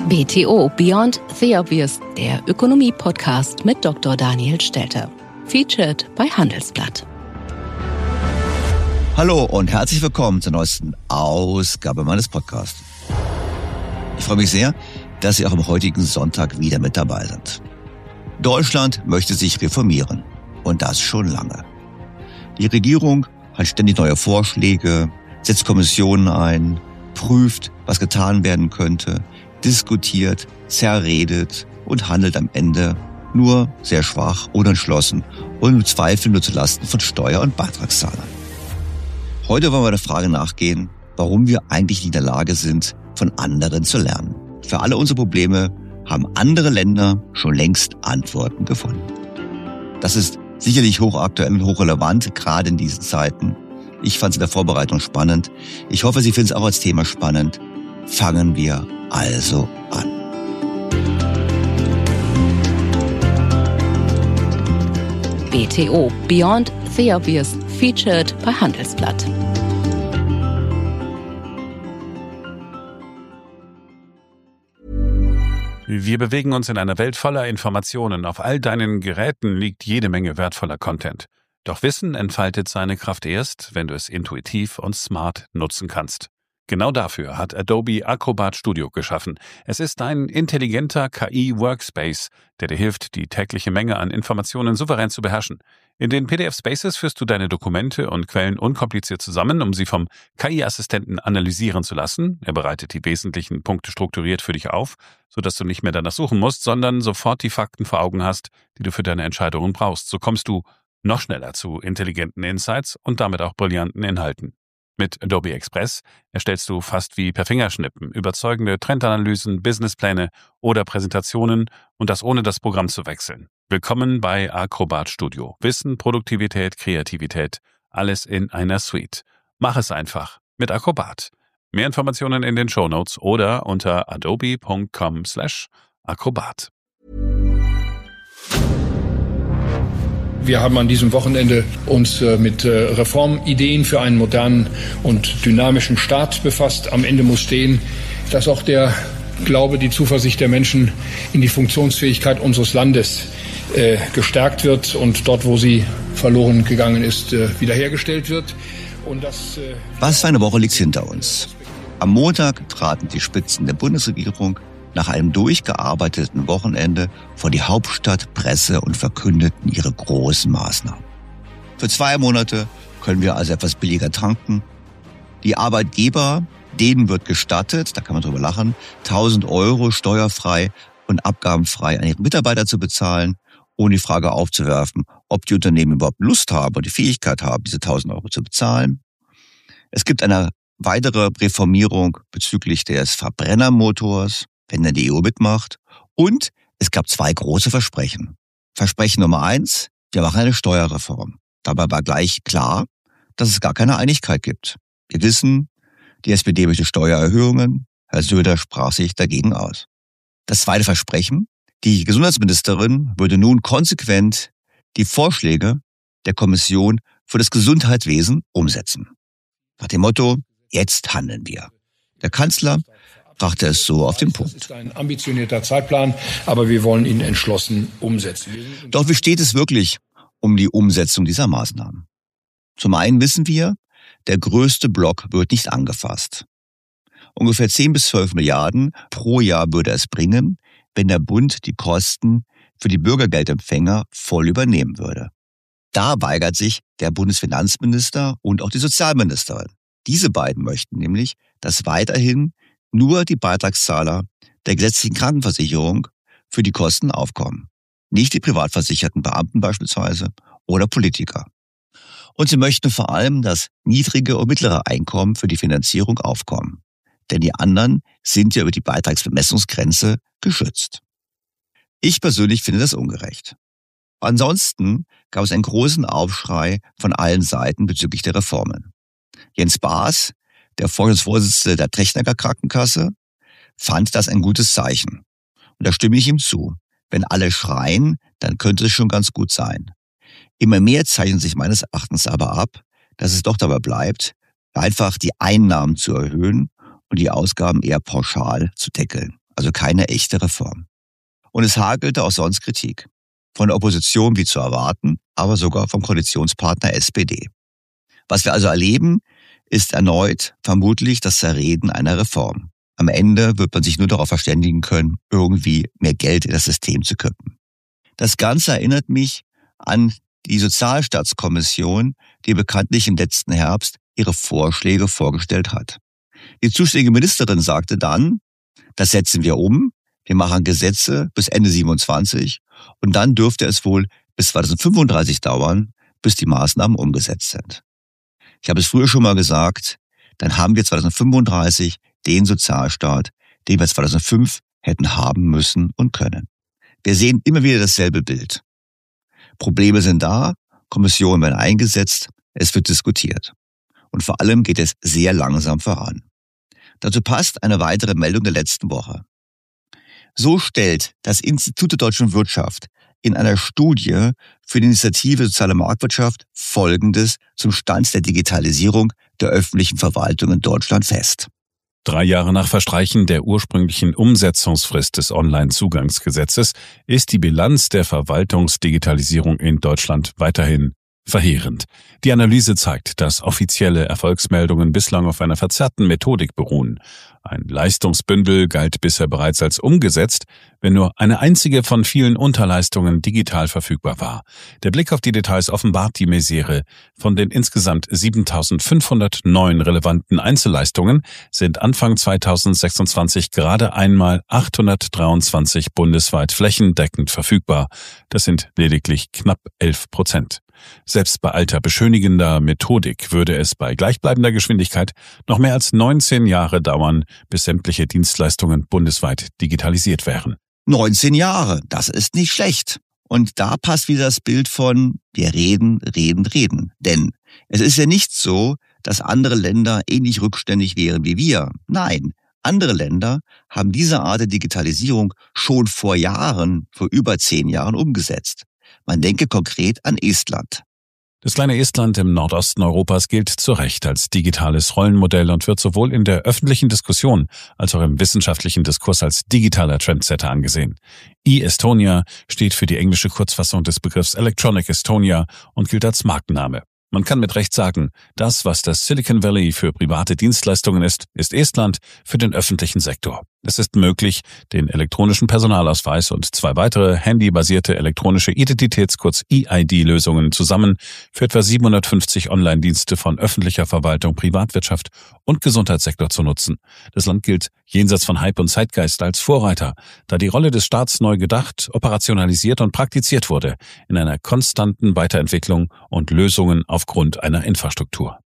BTO Beyond the Obvious, der Ökonomie-Podcast mit Dr. Daniel Stelter. Featured bei Handelsblatt. Hallo und herzlich willkommen zur neuesten Ausgabe meines Podcasts. Ich freue mich sehr, dass Sie auch am heutigen Sonntag wieder mit dabei sind. Deutschland möchte sich reformieren und das schon lange. Die Regierung hat ständig neue Vorschläge, setzt Kommissionen ein, prüft, was getan werden könnte, diskutiert, zerredet und handelt am Ende nur sehr schwach, unentschlossen und im Zweifel nur zulasten von Steuer- und Beitragszahlern. Heute wollen wir der Frage nachgehen, warum wir eigentlich nicht in der Lage sind, von anderen zu lernen. Für alle unsere Probleme haben andere Länder schon längst Antworten gefunden. Das ist sicherlich hochaktuell und hochrelevant, gerade in diesen Zeiten. Ich fand es in der Vorbereitung spannend. Ich hoffe, Sie finden es auch als Thema spannend. Fangen wir also an. BTO Beyond the Obvious, featured bei Handelsblatt. Wir bewegen uns in einer Welt voller Informationen. Auf all deinen Geräten liegt jede Menge wertvoller Content. Doch Wissen entfaltet seine Kraft erst, wenn du es intuitiv und smart nutzen kannst. Genau dafür hat Adobe Acrobat Studio geschaffen. Es ist ein intelligenter KI-Workspace, der dir hilft, die tägliche Menge an Informationen souverän zu beherrschen. In den PDF-Spaces führst du deine Dokumente und Quellen unkompliziert zusammen, um sie vom KI-Assistenten analysieren zu lassen. Er bereitet die wesentlichen Punkte strukturiert für dich auf, sodass du nicht mehr danach suchen musst, sondern sofort die Fakten vor Augen hast, die du für deine Entscheidungen brauchst. So kommst du noch schneller zu intelligenten Insights und damit auch brillanten Inhalten. Mit Adobe Express erstellst du fast wie per Fingerschnippen überzeugende Trendanalysen, Businesspläne oder Präsentationen und das ohne das Programm zu wechseln. Willkommen bei Acrobat Studio. Wissen, Produktivität, Kreativität, alles in einer Suite. Mach es einfach mit Acrobat. Mehr Informationen in den Shownotes oder unter adobe.com/acrobat. Wir haben an diesem Wochenende uns mit Reformideen für einen modernen und dynamischen Staat befasst. Am Ende muss stehen, dass auch der Glaube, die Zuversicht der Menschen in die Funktionsfähigkeit unseres Landes gestärkt wird und dort, wo sie verloren gegangen ist, wiederhergestellt wird. Und Was für eine Woche liegt hinter uns? Am Montag traten die Spitzen der Bundesregierung nach einem durchgearbeiteten Wochenende vor die Hauptstadt Presse und verkündeten ihre großen Maßnahmen. Für 2 Monate können wir also etwas billiger tanken. Die Arbeitgeber, denen wird gestattet, da kann man drüber lachen, 1.000 € steuerfrei und abgabenfrei an ihre Mitarbeiter zu bezahlen, ohne die Frage aufzuwerfen, ob die Unternehmen überhaupt Lust haben und die Fähigkeit haben, diese 1.000 € zu bezahlen. Es gibt eine weitere Reformierung bezüglich des Verbrennermotors, wenn dann die EU mitmacht. Und es gab 2 große Versprechen. Versprechen Nummer 1, wir machen eine Steuerreform. Dabei war gleich klar, dass es gar keine Einigkeit gibt. Wir wissen, die SPD möchte Steuererhöhungen. Herr Söder sprach sich dagegen aus. Das zweite Versprechen, die Gesundheitsministerin würde nun konsequent die Vorschläge der Kommission für das Gesundheitswesen umsetzen. Nach dem Motto, jetzt handeln wir. Der Kanzler brachte es so auf den Punkt. Es ist ein ambitionierter Zeitplan, aber wir wollen ihn entschlossen umsetzen. Doch wie steht es wirklich um die Umsetzung dieser Maßnahmen? Zum einen wissen wir, der größte Block wird nicht angefasst. Ungefähr 10 bis 12 Milliarden pro Jahr würde es bringen, wenn der Bund die Kosten für die Bürgergeldempfänger voll übernehmen würde. Da weigert sich der Bundesfinanzminister und auch die Sozialministerin. Diese beiden möchten nämlich, dass weiterhin nur die Beitragszahler der gesetzlichen Krankenversicherung für die Kosten aufkommen. Nicht die privat versicherten Beamten beispielsweise oder Politiker. Und sie möchten vor allem, dass niedrige und mittlere Einkommen für die Finanzierung aufkommen. Denn die anderen sind ja über die Beitragsbemessungsgrenze geschützt. Ich persönlich finde das ungerecht. Ansonsten gab es einen großen Aufschrei von allen Seiten bezüglich der Reformen. Jens Baas, der Vorstandsvorsitzende der Techniker Krankenkasse, fand das ein gutes Zeichen. Und da stimme ich ihm zu. Wenn alle schreien, dann könnte es schon ganz gut sein. Immer mehr zeichnet sich meines Erachtens aber ab, dass es doch dabei bleibt, einfach die Einnahmen zu erhöhen und die Ausgaben eher pauschal zu deckeln. also keine echte Reform. Und es hagelte auch sonst Kritik. Von der Opposition wie zu erwarten, aber sogar vom Koalitionspartner SPD. Was wir also erleben, ist erneut vermutlich das Zerreden einer Reform. Am Ende wird man sich nur darauf verständigen können, irgendwie mehr Geld in das System zu kippen. Das Ganze erinnert mich an die Sozialstaatskommission, die bekanntlich im letzten Herbst ihre Vorschläge vorgestellt hat. Die zuständige Ministerin sagte dann, das setzen wir um, wir machen Gesetze bis Ende 27 und dann dürfte es wohl bis 2035 dauern, bis die Maßnahmen umgesetzt sind. Ich habe es früher schon mal gesagt, dann haben wir 2035 den Sozialstaat, den wir 2005 hätten haben müssen und können. Wir sehen immer wieder dasselbe Bild. Probleme sind da, Kommissionen werden eingesetzt, es wird diskutiert. Und vor allem geht es sehr langsam voran. Dazu passt eine weitere Meldung der letzten Woche. So stellt das Institut der deutschen Wirtschaft in einer Studie für die Initiative Soziale Marktwirtschaft Folgendes zum Stand der Digitalisierung der öffentlichen Verwaltung in Deutschland fest. 3 Jahre nach Verstreichen der ursprünglichen Umsetzungsfrist des Onlinezugangsgesetzes ist die Bilanz der Verwaltungsdigitalisierung in Deutschland weiterhin verheerend. Die Analyse zeigt, dass offizielle Erfolgsmeldungen bislang auf einer verzerrten Methodik beruhen. Ein Leistungsbündel galt bisher bereits als umgesetzt, wenn nur eine einzige von vielen Unterleistungen digital verfügbar war. Der Blick auf die Details offenbart die Misere. Von den insgesamt 7.509 relevanten Einzelleistungen sind Anfang 2026 gerade einmal 823 bundesweit flächendeckend verfügbar. Das sind lediglich knapp 11%. Selbst bei alter beschönigender Methodik würde es bei gleichbleibender Geschwindigkeit noch mehr als 19 Jahre dauern, bis sämtliche Dienstleistungen bundesweit digitalisiert wären. 19 Jahre, das ist nicht schlecht. Und da passt wieder das Bild von wir reden. Denn es ist ja nicht so, dass andere Länder ähnlich rückständig wären wie wir. Nein, andere Länder haben diese Art der Digitalisierung schon vor über 10 Jahren umgesetzt. Man denke konkret an Estland. Das kleine Estland im Nordosten Europas gilt zu Recht als digitales Rollenmodell und wird sowohl in der öffentlichen Diskussion als auch im wissenschaftlichen Diskurs als digitaler Trendsetter angesehen. e-Estonia steht für die englische Kurzfassung des Begriffs Electronic Estonia und gilt als Markenname. Man kann mit Recht sagen, das, was das Silicon Valley für private Dienstleistungen ist, ist Estland für den öffentlichen Sektor. Es ist möglich, den elektronischen Personalausweis und 2 weitere handybasierte elektronische EID-Lösungen zusammen für etwa 750 Online-Dienste von öffentlicher Verwaltung, Privatwirtschaft und Gesundheitssektor zu nutzen. Das Land gilt jenseits von Hype und Zeitgeist als Vorreiter, da die Rolle des Staats neu gedacht, operationalisiert und praktiziert wurde, in einer konstanten Weiterentwicklung und Lösungen aufgrund einer Infrastruktur.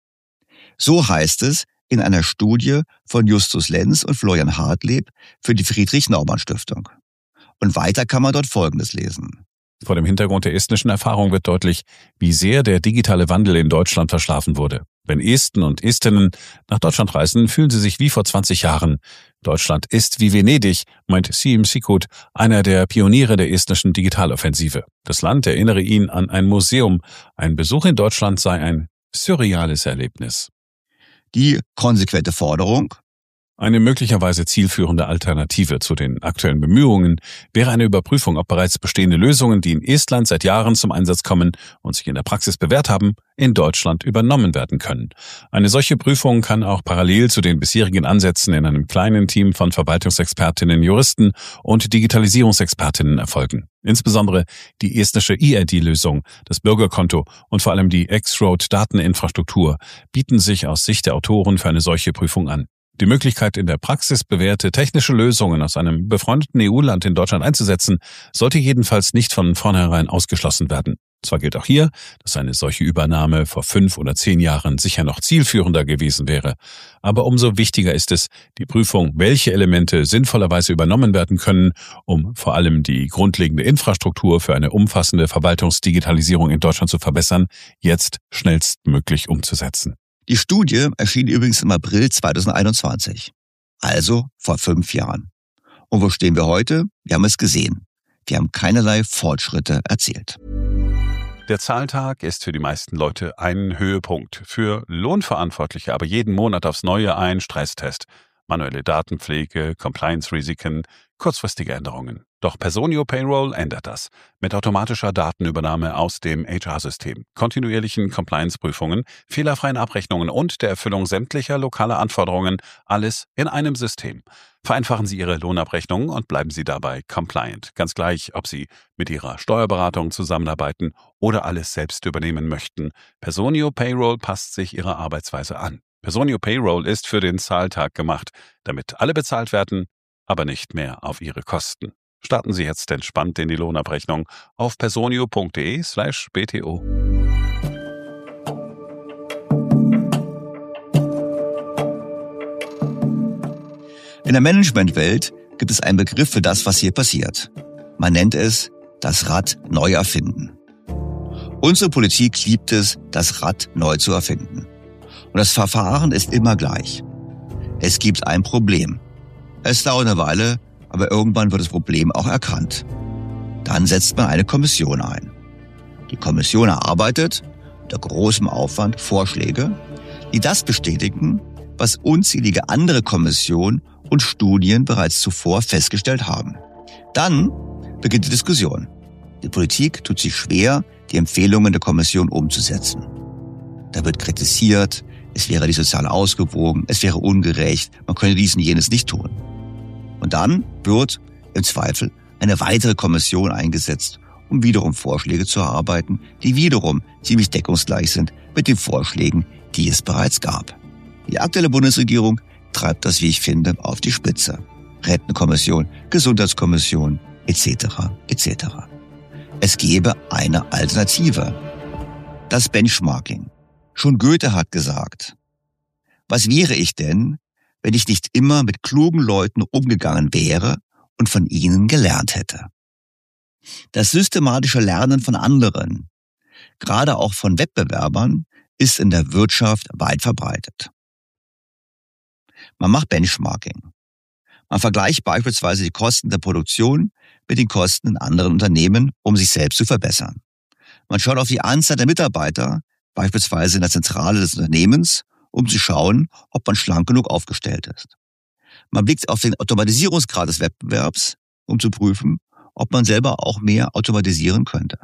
So heißt es in einer Studie von Justus Lenz und Florian Hartleb für die Friedrich-Naumann-Stiftung. Und weiter kann man dort Folgendes lesen. Vor dem Hintergrund der estnischen Erfahrung wird deutlich, wie sehr der digitale Wandel in Deutschland verschlafen wurde. Wenn Esten und Estinnen nach Deutschland reisen, fühlen sie sich wie vor 20 Jahren. Deutschland ist wie Venedig, meint Siim Sikut, einer der Pioniere der estnischen Digitaloffensive. Das Land erinnere ihn an ein Museum. Ein Besuch in Deutschland sei ein surreales Erlebnis. Die konsequente Forderung: Eine möglicherweise zielführende Alternative zu den aktuellen Bemühungen wäre eine Überprüfung, ob bereits bestehende Lösungen, die in Estland seit Jahren zum Einsatz kommen und sich in der Praxis bewährt haben, in Deutschland übernommen werden können. Eine solche Prüfung kann auch parallel zu den bisherigen Ansätzen in einem kleinen Team von Verwaltungsexpertinnen, Juristen und Digitalisierungsexpertinnen erfolgen. Insbesondere die estnische EID-Lösung, das Bürgerkonto und vor allem die X-Road-Dateninfrastruktur bieten sich aus Sicht der Autoren für eine solche Prüfung an. Die Möglichkeit, in der Praxis bewährte technische Lösungen aus einem befreundeten EU-Land in Deutschland einzusetzen, sollte jedenfalls nicht von vornherein ausgeschlossen werden. Zwar gilt auch hier, dass eine solche Übernahme vor 5 oder 10 Jahren sicher noch zielführender gewesen wäre, aber umso wichtiger ist es, die Prüfung, welche Elemente sinnvollerweise übernommen werden können, um vor allem die grundlegende Infrastruktur für eine umfassende Verwaltungsdigitalisierung in Deutschland zu verbessern, jetzt schnellstmöglich umzusetzen. Die Studie erschien übrigens im April 2021, also vor 5 Jahren. Und wo stehen wir heute? Wir haben es gesehen. Wir haben keinerlei Fortschritte erzielt. Der Zahltag ist für die meisten Leute ein Höhepunkt. Für Lohnverantwortliche aber jeden Monat aufs Neue ein Stresstest. Manuelle Datenpflege, Compliance-Risiken, kurzfristige Änderungen. Doch Personio Payroll ändert das. Mit automatischer Datenübernahme aus dem HR-System, kontinuierlichen Compliance-Prüfungen, fehlerfreien Abrechnungen und der Erfüllung sämtlicher lokaler Anforderungen, alles in einem System. Vereinfachen Sie Ihre Lohnabrechnung und bleiben Sie dabei compliant. Ganz gleich, ob Sie mit Ihrer Steuerberatung zusammenarbeiten oder alles selbst übernehmen möchten. Personio Payroll passt sich Ihrer Arbeitsweise an. Personio Payroll ist für den Zahltag gemacht, damit alle bezahlt werden, aber nicht mehr auf Ihre Kosten. Starten Sie jetzt entspannt in die Lohnabrechnung auf personio.de/bto. In der Managementwelt gibt es einen Begriff für das, was hier passiert. Man nennt es das Rad neu erfinden. Unsere Politik liebt es, das Rad neu zu erfinden. Und das Verfahren ist immer gleich. Es gibt ein Problem. Es dauert eine Weile, aber irgendwann wird das Problem auch erkannt. Dann setzt man eine Kommission ein. Die Kommission erarbeitet unter großem Aufwand Vorschläge, die das bestätigen, was unzählige andere Kommissionen und Studien bereits zuvor festgestellt haben. Dann beginnt die Diskussion. Die Politik tut sich schwer, die Empfehlungen der Kommission umzusetzen. Da wird kritisiert, es wäre nicht sozial ausgewogen, es wäre ungerecht, man könne dies und jenes nicht tun. Und dann wird im Zweifel eine weitere Kommission eingesetzt, um wiederum Vorschläge zu erarbeiten, die wiederum ziemlich deckungsgleich sind mit den Vorschlägen, die es bereits gab. Die aktuelle Bundesregierung treibt das, wie ich finde, auf die Spitze. Rentenkommission, Gesundheitskommission, etc. etc. Es gäbe eine Alternative. Das Benchmarking. Schon Goethe hat gesagt, was wäre ich denn, wenn ich nicht immer mit klugen Leuten umgegangen wäre und von ihnen gelernt hätte? Das systematische Lernen von anderen, gerade auch von Wettbewerbern, ist in der Wirtschaft weit verbreitet. Man macht Benchmarking. Man vergleicht beispielsweise die Kosten der Produktion mit den Kosten in anderen Unternehmen, um sich selbst zu verbessern. Man schaut auf die Anzahl der Mitarbeiter, beispielsweise in der Zentrale des Unternehmens, um zu schauen, ob man schlank genug aufgestellt ist. Man blickt auf den Automatisierungsgrad des Wettbewerbs, um zu prüfen, ob man selber auch mehr automatisieren könnte.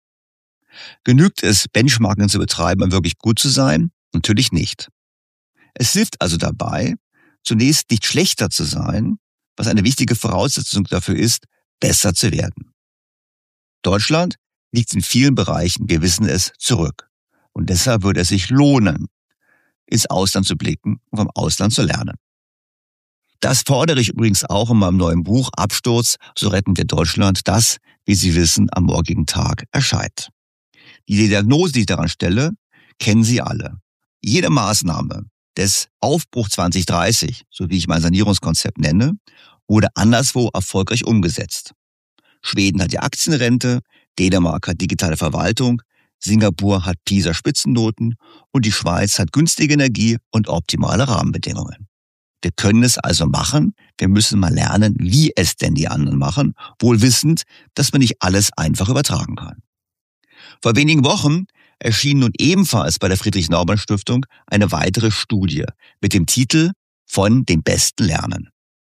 Genügt es, Benchmarking zu betreiben, um wirklich gut zu sein? Natürlich nicht. Es hilft also dabei, zunächst nicht schlechter zu sein, was eine wichtige Voraussetzung dafür ist, besser zu werden. Deutschland liegt in vielen Bereichen, wir wissen es, zurück. Und deshalb würde es sich lohnen, ins Ausland zu blicken und vom Ausland zu lernen. Das fordere ich übrigens auch in meinem neuen Buch Absturz, so retten wir Deutschland, das, wie Sie wissen, am morgigen Tag erscheint. Die Diagnose, die ich daran stelle, kennen Sie alle. Jede Maßnahme des Aufbruch 2030, so wie ich mein Sanierungskonzept nenne, wurde anderswo erfolgreich umgesetzt. Schweden hat die Aktienrente, Dänemark hat digitale Verwaltung, Singapur hat PISA-Spitzennoten und die Schweiz hat günstige Energie und optimale Rahmenbedingungen. Wir können es also machen, wir müssen mal lernen, wie es denn die anderen machen, wohl wissend, dass man nicht alles einfach übertragen kann. Vor wenigen Wochen erschien nun ebenfalls bei der Friedrich-Naumann-Stiftung eine weitere Studie mit dem Titel Von den Besten lernen.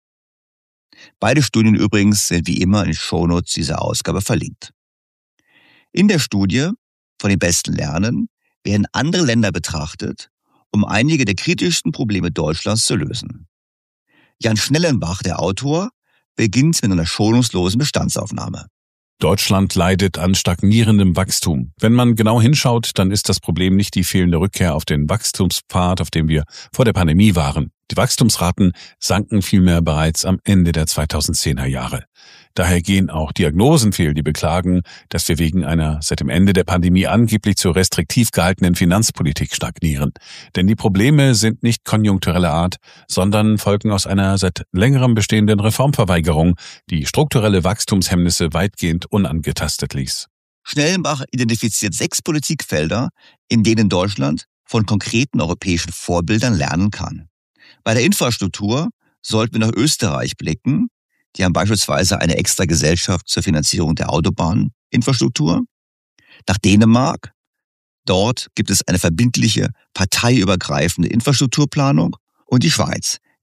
Beide Studien übrigens sind wie immer in den Shownotes dieser Ausgabe verlinkt. In der Studie Von den Besten lernen werden andere Länder betrachtet, um einige der kritischsten Probleme Deutschlands zu lösen. Jan Schnellenbach, der Autor, beginnt mit einer schonungslosen Bestandsaufnahme. Deutschland leidet an stagnierendem Wachstum. Wenn man genau hinschaut, dann ist das Problem nicht die fehlende Rückkehr auf den Wachstumspfad, auf dem wir vor der Pandemie waren. Die Wachstumsraten sanken vielmehr bereits am Ende der 2010er Jahre. Daher gehen auch Diagnosen fehl, die beklagen, dass wir wegen einer seit dem Ende der Pandemie angeblich zu restriktiv gehaltenen Finanzpolitik stagnieren. Denn die Probleme sind nicht konjunktureller Art, sondern folgen aus einer seit längerem bestehenden Reformverweigerung, die strukturelle Wachstumshemmnisse weitgehend unangetastet ließ. Schnellenbach identifiziert 6 Politikfelder, in denen Deutschland von konkreten europäischen Vorbildern lernen kann. Bei der Infrastruktur sollten wir nach Österreich blicken. Die haben beispielsweise eine extra Gesellschaft zur Finanzierung der Autobahninfrastruktur. Nach Dänemark. Dort gibt es eine verbindliche, parteiübergreifende Infrastrukturplanung. Und die Schweiz.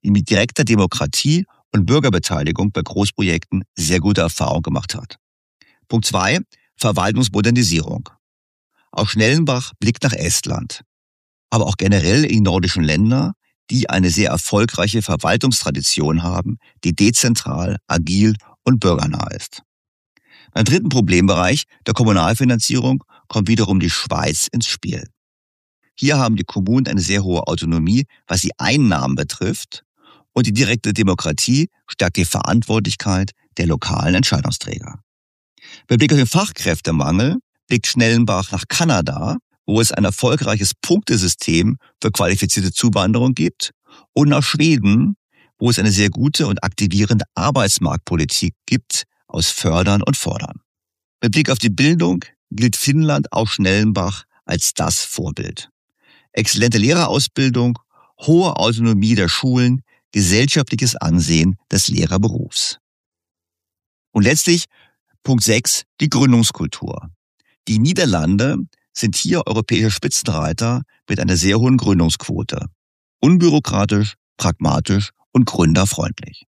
die mit direkter Demokratie und Bürgerbeteiligung bei Großprojekten sehr gute Erfahrungen gemacht hat. Punkt 2, Verwaltungsmodernisierung. Auch Schnellenbach blickt nach Estland, aber auch generell in die nordischen Länder, die eine sehr erfolgreiche Verwaltungstradition haben, die dezentral, agil und bürgernah ist. Beim dritten Problembereich, der Kommunalfinanzierung, kommt wiederum die Schweiz ins Spiel. Hier haben die Kommunen eine sehr hohe Autonomie, was die Einnahmen betrifft, und die direkte Demokratie stärkt die Verantwortlichkeit der lokalen Entscheidungsträger. Bei Blick auf den Fachkräftemangel blickt Schnellenbach nach Kanada, wo es ein erfolgreiches Punktesystem für qualifizierte Zuwanderung gibt, und nach Schweden, wo es eine sehr gute und aktivierende Arbeitsmarktpolitik gibt aus Fördern und Fordern. Mit Blick auf die Bildung gilt Finnland auch Schnellenbach als das Vorbild. Exzellente Lehrerausbildung, hohe Autonomie der Schulen, gesellschaftliches Ansehen des Lehrerberufs. Und letztlich Punkt 6, die Gründungskultur. Die Niederlande sind hier europäische Spitzenreiter mit einer sehr hohen Gründungsquote. Unbürokratisch, pragmatisch und gründerfreundlich.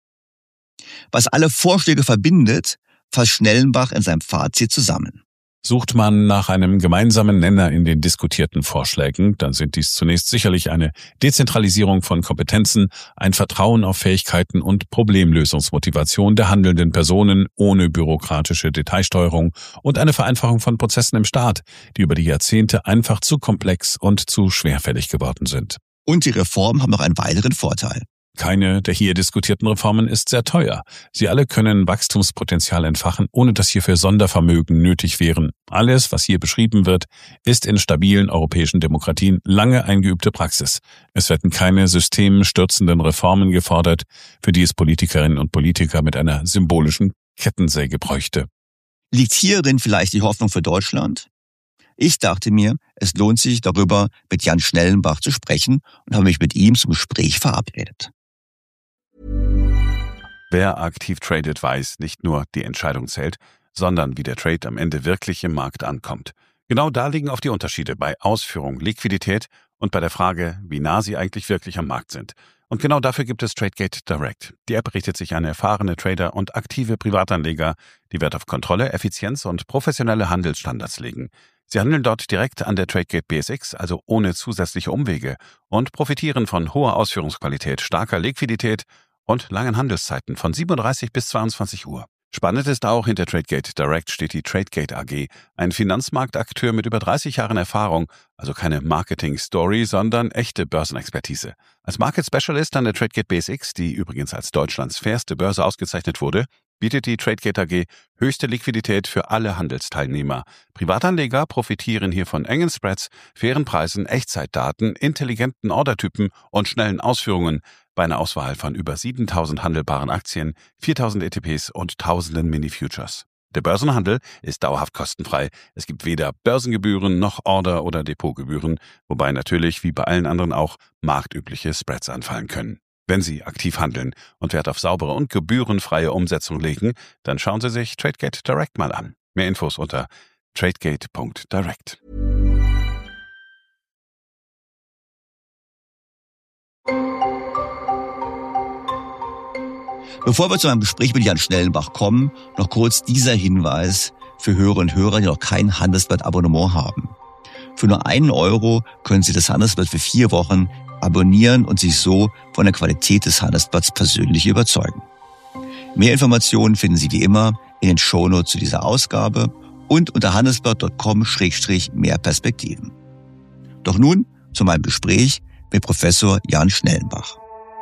Was alle Vorschläge verbindet, fasst Schnellenbach in seinem Fazit zusammen. Sucht man nach einem gemeinsamen Nenner in den diskutierten Vorschlägen, dann sind dies zunächst sicherlich eine Dezentralisierung von Kompetenzen, ein Vertrauen auf Fähigkeiten und Problemlösungsmotivation der handelnden Personen ohne bürokratische Detailsteuerung und eine Vereinfachung von Prozessen im Staat, die über die Jahrzehnte einfach zu komplex und zu schwerfällig geworden sind. Und die Reformen haben noch einen weiteren Vorteil. Keine der hier diskutierten Reformen ist sehr teuer. Sie alle können Wachstumspotenzial entfachen, ohne dass hierfür Sondervermögen nötig wären. Alles, was hier beschrieben wird, ist in stabilen europäischen Demokratien lange eingeübte Praxis. Es werden keine systemstürzenden Reformen gefordert, für die es Politikerinnen und Politiker mit einer symbolischen Kettensäge bräuchte. Liegt hierin vielleicht die Hoffnung für Deutschland? Ich dachte mir, es lohnt sich, darüber mit Jan Schnellenbach zu sprechen und habe mich mit ihm zum Gespräch verabredet. Wer aktiv tradet, weiß, nicht nur die Entscheidung zählt, sondern wie der Trade am Ende wirklich im Markt ankommt. Genau da liegen auch die Unterschiede bei Ausführung, Liquidität und bei der Frage, wie nah sie eigentlich wirklich am Markt sind. Und genau dafür gibt es Tradegate Direct. Die App richtet sich an erfahrene Trader und aktive Privatanleger, die Wert auf Kontrolle, Effizienz und professionelle Handelsstandards legen. Sie handeln dort direkt an der Tradegate BSX, also ohne zusätzliche Umwege, und profitieren von hoher Ausführungsqualität, starker Liquidität und langen Handelszeiten von 37 bis 22 Uhr. Spannend ist auch, hinter Tradegate Direct steht die Tradegate AG, ein Finanzmarktakteur mit über 30 Jahren Erfahrung, also keine Marketing-Story, sondern echte Börsenexpertise. Als Market Specialist an der Tradegate BSX, die übrigens als Deutschlands fairste Börse ausgezeichnet wurde, bietet die Tradegate AG höchste Liquidität für alle Handelsteilnehmer. Privatanleger profitieren hier von engen Spreads, fairen Preisen, Echtzeitdaten, intelligenten Ordertypen und schnellen Ausführungen bei einer Auswahl von über 7.000 handelbaren Aktien, 4.000 ETPs und tausenden Mini-Futures. Der Börsenhandel ist dauerhaft kostenfrei. Es gibt weder Börsengebühren noch Order- oder Depotgebühren, wobei natürlich wie bei allen anderen auch marktübliche Spreads anfallen können. Wenn Sie aktiv handeln und Wert auf saubere und gebührenfreie Umsetzung legen, dann schauen Sie sich Tradegate Direct mal an. Mehr Infos unter tradegate.direct. Bevor wir zu einem Gespräch mit Jan Schnellenbach kommen, noch kurz dieser Hinweis für Hörer und Hörer, die noch kein Handelsblatt-Abonnement haben. Für nur 1 Euro können Sie das Handelsblatt für 4 Wochen abonnieren und sich so von der Qualität des Handelsblatts persönlich überzeugen. Mehr Informationen finden Sie wie immer in den Shownotes zu dieser Ausgabe und unter handelsblatt.com/mehr Perspektiven. Doch nun zu meinem Gespräch mit Professor Jan Schnellenbach.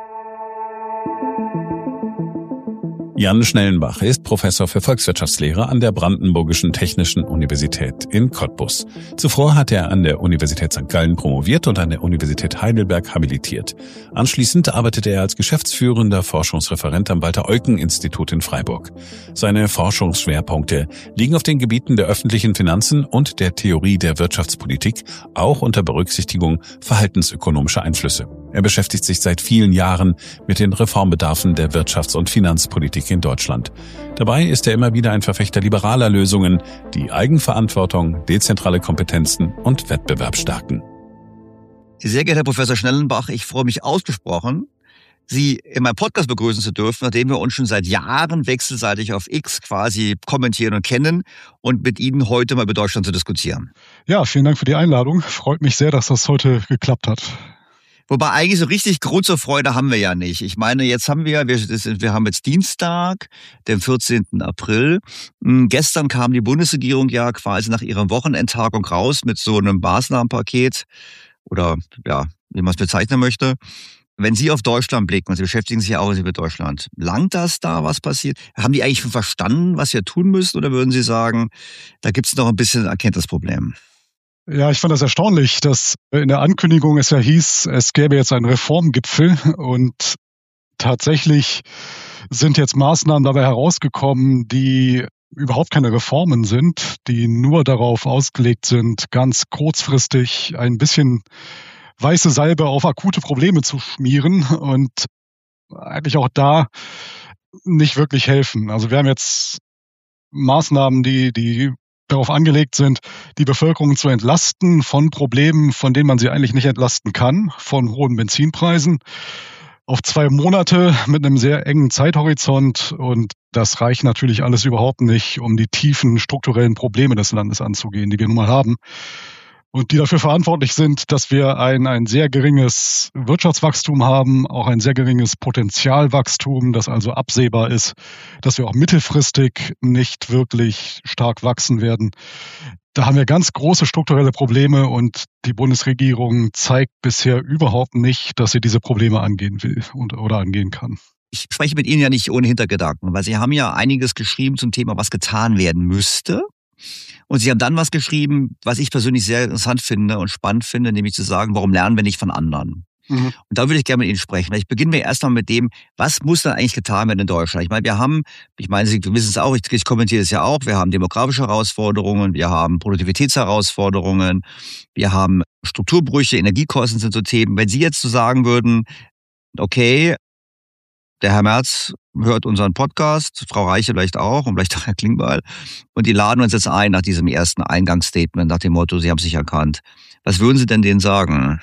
Jan Schnellenbach ist Professor für Volkswirtschaftslehre an der Brandenburgischen Technischen Universität in Cottbus. Zuvor hat er an der Universität St. Gallen promoviert und an der Universität Heidelberg habilitiert. Anschließend arbeitete er als geschäftsführender Forschungsreferent am Walter-Eucken-Institut in Freiburg. Seine Forschungsschwerpunkte liegen auf den Gebieten der öffentlichen Finanzen und der Theorie der Wirtschaftspolitik, auch unter Berücksichtigung verhaltensökonomischer Einflüsse. Er beschäftigt sich seit vielen Jahren mit den Reformbedarfen der Wirtschafts- und Finanzpolitik in Deutschland. Dabei ist er immer wieder ein Verfechter liberaler Lösungen, die Eigenverantwortung, dezentrale Kompetenzen und Wettbewerb stärken. Sehr geehrter Herr Professor Schnellenbach, ich freue mich ausgesprochen, Sie in meinem Podcast begrüßen zu dürfen, nachdem wir uns schon seit Jahren wechselseitig auf X quasi kommentieren und kennen und mit Ihnen heute mal über Deutschland zu diskutieren. Ja, vielen Dank für die Einladung. Freut mich sehr, dass das heute geklappt hat. Wobei eigentlich so richtig Grund zur Freude haben wir ja nicht. Ich meine, jetzt haben wir haben jetzt Dienstag, den 14. April. Gestern kam die Bundesregierung ja quasi nach ihrer Wochenendtagung raus mit so einem Maßnahmenpaket oder ja, wie man es bezeichnen möchte. Wenn Sie auf Deutschland blicken, und Sie beschäftigen sich ja auch mit Deutschland, langt das da, was passiert? Haben die eigentlich schon verstanden, was wir tun müssen? Oder würden Sie sagen, da gibt es noch ein bisschen ein Erkenntnisproblem? Ja, ich fand das erstaunlich, dass in der Ankündigung es ja hieß, es gäbe jetzt einen Reformgipfel und tatsächlich sind jetzt Maßnahmen dabei herausgekommen, die überhaupt keine Reformen sind, die nur darauf ausgelegt sind, ganz kurzfristig ein bisschen weiße Salbe auf akute Probleme zu schmieren und eigentlich auch da nicht wirklich helfen. Also wir haben jetzt Maßnahmen, die darauf angelegt sind, die Bevölkerung zu entlasten von Problemen, von denen man sie eigentlich nicht entlasten kann, von hohen Benzinpreisen auf 2 Monate mit einem sehr engen Zeithorizont. Und das reicht natürlich alles überhaupt nicht, um die tiefen strukturellen Probleme des Landes anzugehen, die wir nun mal haben. Und die dafür verantwortlich sind, dass wir ein sehr geringes Wirtschaftswachstum haben, auch ein sehr geringes Potenzialwachstum, das also absehbar ist, dass wir auch mittelfristig nicht wirklich stark wachsen werden. Da haben wir ganz große strukturelle Probleme und die Bundesregierung zeigt bisher überhaupt nicht, dass sie diese Probleme angehen will oder angehen kann. Ich spreche mit Ihnen ja nicht ohne Hintergedanken, weil Sie haben ja einiges geschrieben zum Thema, was getan werden müsste. Und Sie haben dann was geschrieben, was ich persönlich sehr interessant finde und spannend finde, nämlich zu sagen, warum lernen wir nicht von anderen? Und da würde ich gerne mit Ihnen sprechen. Ich beginne erst mal mit dem, was muss dann eigentlich getan werden in Deutschland? Ich meine, Sie wissen es auch, ich kommentiere es ja auch, wir haben demografische Herausforderungen, wir haben Produktivitätsherausforderungen, wir haben Strukturbrüche, Energiekosten sind so Themen. Wenn Sie jetzt so sagen würden, okay, der Herr Merz hört unseren Podcast, Frau Reiche vielleicht auch und vielleicht auch Herr Klingbeil. Und die laden uns jetzt ein nach diesem ersten Eingangsstatement, nach dem Motto, Sie haben sich erkannt. Was würden Sie denn denen sagen?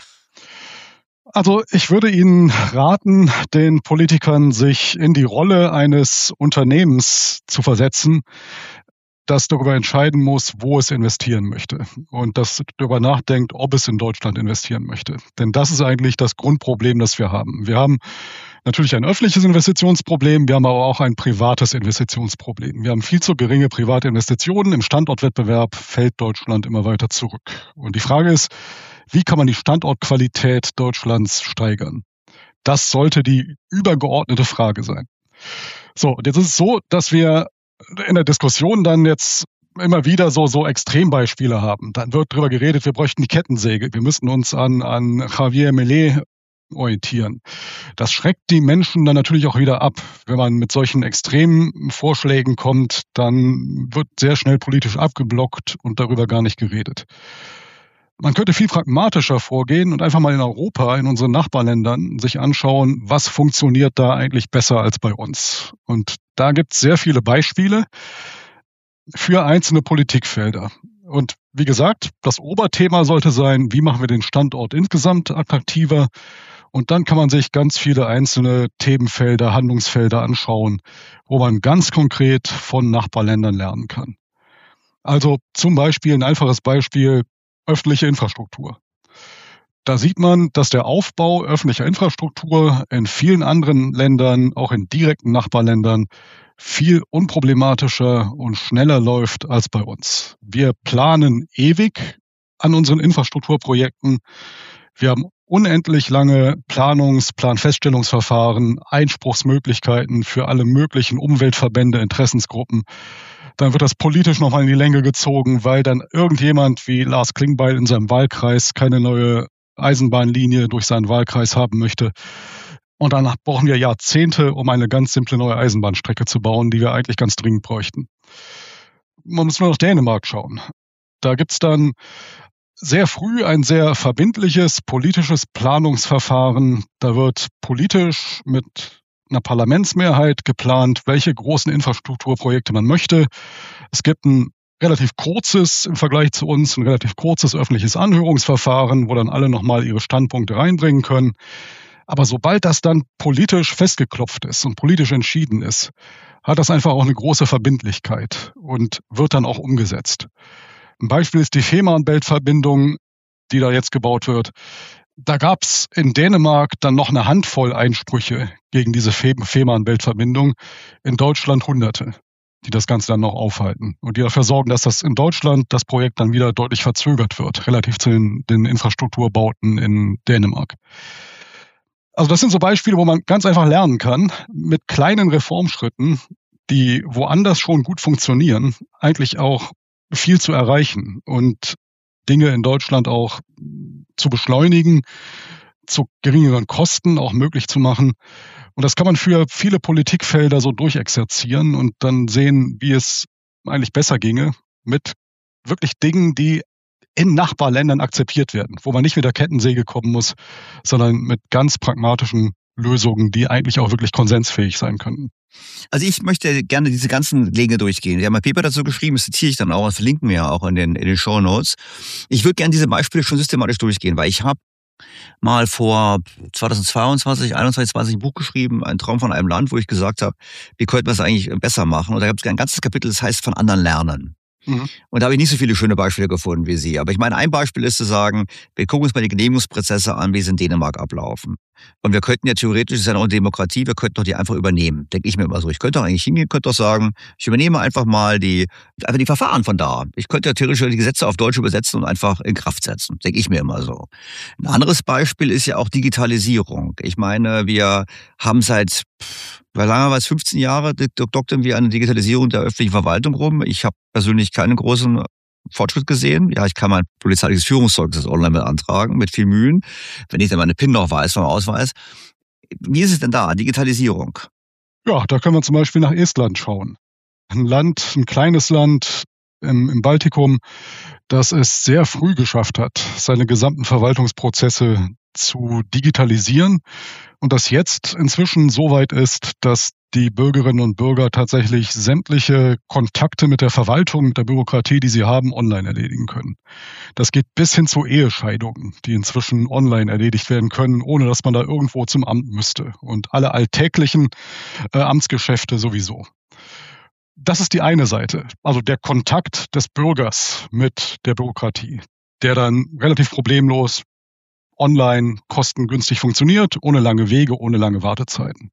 Also ich würde Ihnen raten, den Politikern sich in die Rolle eines Unternehmens zu versetzen, das darüber entscheiden muss, wo es investieren möchte und das darüber nachdenkt, ob es in Deutschland investieren möchte. Denn das ist eigentlich das Grundproblem, das wir haben. Wir haben natürlich ein öffentliches Investitionsproblem, wir haben aber auch ein privates Investitionsproblem. Wir haben viel zu geringe private Investitionen. Im Standortwettbewerb fällt Deutschland immer weiter zurück. Und die Frage ist, wie kann man die Standortqualität Deutschlands steigern? Das sollte die übergeordnete Frage sein. So, und jetzt ist es so, dass wir in der Diskussion dann jetzt immer wieder so Extrembeispiele haben. Dann wird darüber geredet, wir bräuchten die Kettensäge. Wir müssten uns an Javier Milei orientieren. Das schreckt die Menschen dann natürlich auch wieder ab. Wenn man mit solchen extremen Vorschlägen kommt, dann wird sehr schnell politisch abgeblockt und darüber gar nicht geredet. Man könnte viel pragmatischer vorgehen und einfach mal in Europa, in unseren Nachbarländern, sich anschauen, was funktioniert da eigentlich besser als bei uns. Und da gibt es sehr viele Beispiele für einzelne Politikfelder. Und wie gesagt, das Oberthema sollte sein, wie machen wir den Standort insgesamt attraktiver? Und dann kann man sich ganz viele einzelne Themenfelder, Handlungsfelder anschauen, wo man ganz konkret von Nachbarländern lernen kann. Also zum Beispiel ein einfaches Beispiel, öffentliche Infrastruktur. Da sieht man, dass der Aufbau öffentlicher Infrastruktur in vielen anderen Ländern, auch in direkten Nachbarländern, viel unproblematischer und schneller läuft als bei uns. Wir planen ewig an unseren Infrastrukturprojekten. Wir haben unendlich lange Planfeststellungsverfahren, Einspruchsmöglichkeiten für alle möglichen Umweltverbände, Interessensgruppen. Dann wird das politisch nochmal in die Länge gezogen, weil dann irgendjemand wie Lars Klingbeil in seinem Wahlkreis keine neue Eisenbahnlinie durch seinen Wahlkreis haben möchte. Und danach brauchen wir Jahrzehnte, um eine ganz simple neue Eisenbahnstrecke zu bauen, die wir eigentlich ganz dringend bräuchten. Man muss nur nach Dänemark schauen. Da gibt es dann sehr früh ein sehr verbindliches politisches Planungsverfahren. Da wird politisch mit einer Parlamentsmehrheit geplant, welche großen Infrastrukturprojekte man möchte. Es gibt ein relativ kurzes, im Vergleich zu uns, ein relativ kurzes öffentliches Anhörungsverfahren, wo dann alle nochmal ihre Standpunkte reinbringen können. Aber sobald das dann politisch festgeklopft ist und politisch entschieden ist, hat das einfach auch eine große Verbindlichkeit und wird dann auch umgesetzt. Ein Beispiel ist die Fehmarnbelt-Verbindung, die da jetzt gebaut wird. Da gab es in Dänemark dann noch eine Handvoll Einsprüche gegen diese Fehmarnbelt-Verbindung, in Deutschland Hunderte, die das Ganze dann noch aufhalten und die dafür sorgen, dass das in Deutschland das Projekt dann wieder deutlich verzögert wird, relativ zu den Infrastrukturbauten in Dänemark. Also das sind so Beispiele, wo man ganz einfach lernen kann, mit kleinen Reformschritten, die woanders schon gut funktionieren, eigentlich auch viel zu erreichen und Dinge in Deutschland auch zu beschleunigen, zu geringeren Kosten auch möglich zu machen. Und das kann man für viele Politikfelder so durchexerzieren und dann sehen, wie es eigentlich besser ginge mit wirklich Dingen, die in Nachbarländern akzeptiert werden, wo man nicht mit der Kettensäge kommen muss, sondern mit ganz pragmatischen Lösungen, die eigentlich auch wirklich konsensfähig sein könnten. Also ich möchte gerne diese ganzen Dinge durchgehen. Wir haben ein Paper dazu geschrieben, das zitiere ich dann auch, das verlinken wir ja auch in den Shownotes. Ich würde gerne diese Beispiele schon systematisch durchgehen, weil ich habe mal vor 2022, 2021 ein Buch geschrieben, Ein Traum von einem Land, wo ich gesagt habe, wie könnte man es eigentlich besser machen? Und da gibt es ein ganzes Kapitel, das heißt von anderen lernen. Und da habe ich nicht so viele schöne Beispiele gefunden wie Sie. Aber ich meine, ein Beispiel ist zu sagen, wir gucken uns mal die Genehmigungsprozesse an, wie sie in Dänemark ablaufen. Und wir könnten ja theoretisch, das ist ja noch eine Demokratie, wir könnten doch die einfach übernehmen. Denke ich mir immer so. Ich könnte doch eigentlich hingehen, könnte doch sagen, ich übernehme einfach mal die Verfahren von da. Ich könnte ja theoretisch die Gesetze auf Deutsch übersetzen und einfach in Kraft setzen. Denke ich mir immer so. Ein anderes Beispiel ist ja auch Digitalisierung. Ich meine, wir haben seit lange war es 15 Jahre, doktern wir an der Digitalisierung der öffentlichen Verwaltung rum. Ich habe persönlich keinen großen Fortschritt gesehen. Ja, ich kann mein polizeiliches Führungszeugnis online beantragen, mit viel Mühen, wenn ich dann meine PIN noch weiß vom Ausweis. Wie ist es denn da, Digitalisierung? Ja, da können wir zum Beispiel nach Estland schauen. Ein kleines Land im Baltikum, das es sehr früh geschafft hat, seine gesamten Verwaltungsprozesse zu digitalisieren und das jetzt inzwischen so weit ist, dass die Bürgerinnen und Bürger tatsächlich sämtliche Kontakte mit der Verwaltung, mit der Bürokratie, die sie haben, online erledigen können. Das geht bis hin zu Ehescheidungen, die inzwischen online erledigt werden können, ohne dass man da irgendwo zum Amt müsste. Und alle alltäglichen Amtsgeschäfte sowieso. Das ist die eine Seite, also der Kontakt des Bürgers mit der Bürokratie, der dann relativ problemlos online kostengünstig funktioniert, ohne lange Wege, ohne lange Wartezeiten.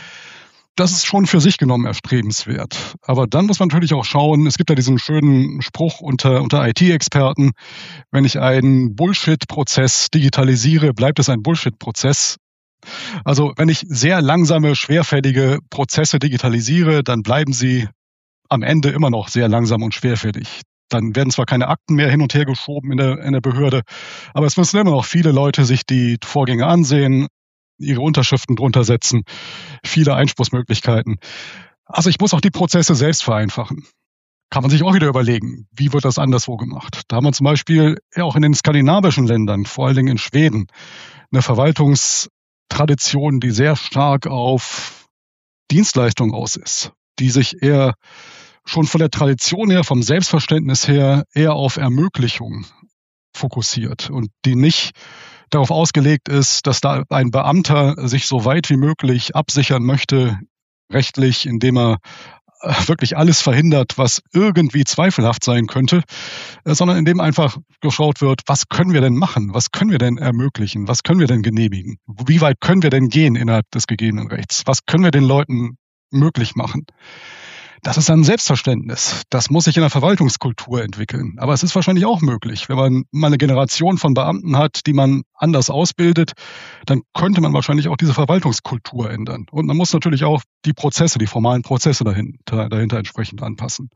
Das ist schon für sich genommen erstrebenswert. Aber dann muss man natürlich auch schauen, es gibt ja diesen schönen Spruch unter IT-Experten, wenn ich einen Bullshit-Prozess digitalisiere, bleibt es ein Bullshit-Prozess. Also wenn ich sehr langsame, schwerfällige Prozesse digitalisiere, dann bleiben sie am Ende immer noch sehr langsam und schwerfällig. Dann werden zwar keine Akten mehr hin und her geschoben in der Behörde, aber es müssen immer noch viele Leute sich die Vorgänge ansehen, ihre Unterschriften drunter setzen, viele Einspruchsmöglichkeiten. Also ich muss auch die Prozesse selbst vereinfachen. Kann man sich auch wieder überlegen, wie wird das anderswo gemacht? Da haben wir zum Beispiel auch in den skandinavischen Ländern, vor allen Dingen in Schweden, eine Verwaltungstradition, die sehr stark auf Dienstleistung aus ist, die sich eher schon von der Tradition her, vom Selbstverständnis her eher auf Ermöglichung fokussiert und die nicht darauf ausgelegt ist, dass da ein Beamter sich so weit wie möglich absichern möchte, rechtlich, indem er wirklich alles verhindert, was irgendwie zweifelhaft sein könnte, sondern indem einfach geschaut wird, was können wir denn machen, was können wir denn ermöglichen, was können wir denn genehmigen, wie weit können wir denn gehen innerhalb des gegebenen Rechts, was können wir den Leuten möglich machen. Das ist ein Selbstverständnis. Das muss sich in der Verwaltungskultur entwickeln. Aber es ist wahrscheinlich auch möglich. Wenn man mal eine Generation von Beamten hat, die man anders ausbildet, dann könnte man wahrscheinlich auch diese Verwaltungskultur ändern. Und man muss natürlich auch die Prozesse, die formalen Prozesse dahinter entsprechend anpassen.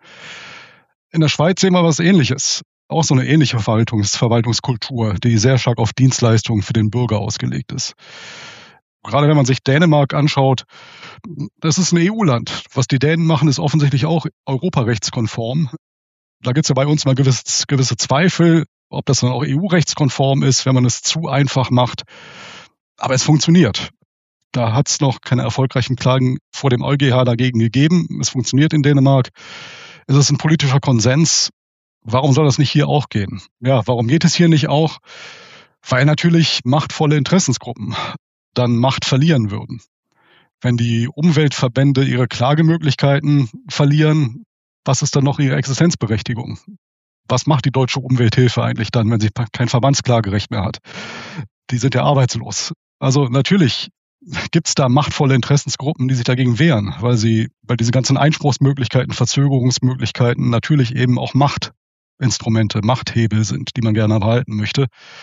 In der Schweiz sehen wir was Ähnliches. Auch so eine ähnliche Verwaltungskultur, die sehr stark auf Dienstleistungen für den Bürger ausgelegt ist. Gerade wenn man sich Dänemark anschaut, das ist ein EU-Land. Was die Dänen machen, ist offensichtlich auch europarechtskonform. Da gibt es ja bei uns mal gewisse Zweifel, ob das dann auch EU-rechtskonform ist, wenn man es zu einfach macht. Aber es funktioniert. Da hat es noch keine erfolgreichen Klagen vor dem EuGH dagegen gegeben. Es funktioniert in Dänemark. Es ist ein politischer Konsens. Warum soll das nicht hier auch gehen? Ja, warum geht es hier nicht auch? Weil natürlich machtvolle Interessensgruppen dann Macht verlieren würden. Wenn die Umweltverbände ihre Klagemöglichkeiten verlieren, was ist dann noch ihre Existenzberechtigung? Was macht die deutsche Umwelthilfe eigentlich dann, wenn sie kein Verbandsklagerecht mehr hat? Die sind ja arbeitslos. Also natürlich gibt es da machtvolle Interessensgruppen, die sich dagegen wehren, weil diese ganzen Einspruchsmöglichkeiten, Verzögerungsmöglichkeiten natürlich eben auch Machtinstrumente, Machthebel sind, die man gerne behalten möchte.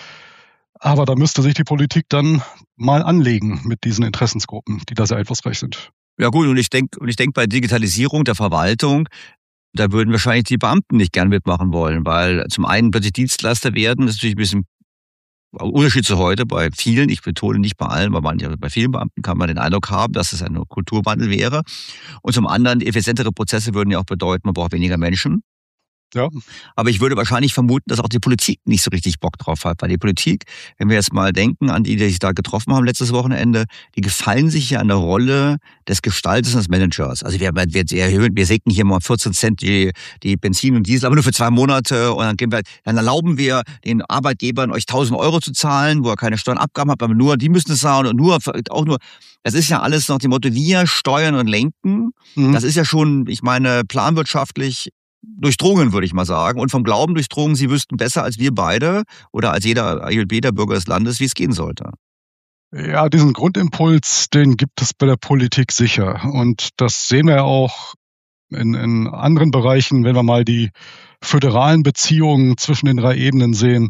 Aber da müsste sich die Politik dann mal anlegen mit diesen Interessensgruppen, die da sehr einflussreich sind. Ja gut, und ich denke bei Digitalisierung der Verwaltung, da würden wahrscheinlich die Beamten nicht gern mitmachen wollen, weil zum einen plötzlich Dienstleister werden, das ist natürlich ein bisschen Unterschied zu heute bei vielen, ich betone nicht bei allen, aber bei vielen Beamten kann man den Eindruck haben, dass es ein Kulturwandel wäre. Und zum anderen, effizientere Prozesse würden ja auch bedeuten, man braucht weniger Menschen. Ja. Aber ich würde wahrscheinlich vermuten, dass auch die Politik nicht so richtig Bock drauf hat. Weil die Politik, wenn wir jetzt mal denken an die sich da getroffen haben letztes Wochenende, die gefallen sich ja an der Rolle des Gestalters und des Managers. Also wir senken hier mal 14 Cent die Benzin und Diesel, aber nur für 2 Monate. Und dann erlauben wir den Arbeitgebern, euch 1.000 Euro zu zahlen, wo ihr keine Steuernabgaben habt, aber nur die müssen es zahlen und auch nur. Das ist ja alles nach dem Motto, wir steuern und lenken. Mhm. Das ist ja schon, ich meine, planwirtschaftlich durchdrungen, würde ich mal sagen. Und vom Glauben durchdrungen, sie wüssten besser als wir beide oder als jeder Bürger des Landes, wie es gehen sollte. Ja, diesen Grundimpuls, den gibt es bei der Politik sicher. Und das sehen wir ja auch in anderen Bereichen, wenn wir mal die föderalen Beziehungen zwischen den 3 Ebenen sehen.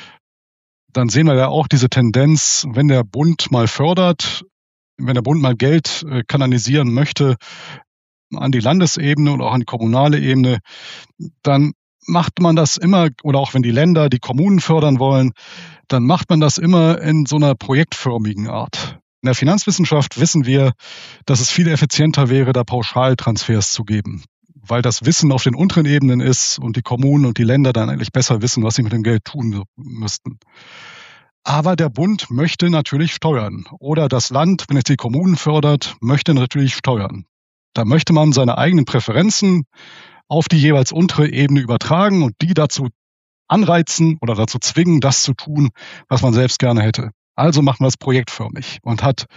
Dann sehen wir ja auch diese Tendenz, wenn der Bund mal fördert, wenn der Bund mal Geld kanalisieren möchte, an die Landesebene und auch an die kommunale Ebene, dann macht man das immer, oder auch wenn die Länder die Kommunen fördern wollen, dann macht man das immer in so einer projektförmigen Art. In der Finanzwissenschaft wissen wir, dass es viel effizienter wäre, da Pauschaltransfers zu geben, weil das Wissen auf den unteren Ebenen ist und die Kommunen und die Länder dann eigentlich besser wissen, was sie mit dem Geld tun müssten. Aber der Bund möchte natürlich steuern. Oder das Land, wenn es die Kommunen fördert, möchte natürlich steuern. Da möchte man seine eigenen Präferenzen auf die jeweils untere Ebene übertragen und die dazu anreizen oder dazu zwingen, das zu tun, was man selbst gerne hätte. Also macht man das projektförmig und hat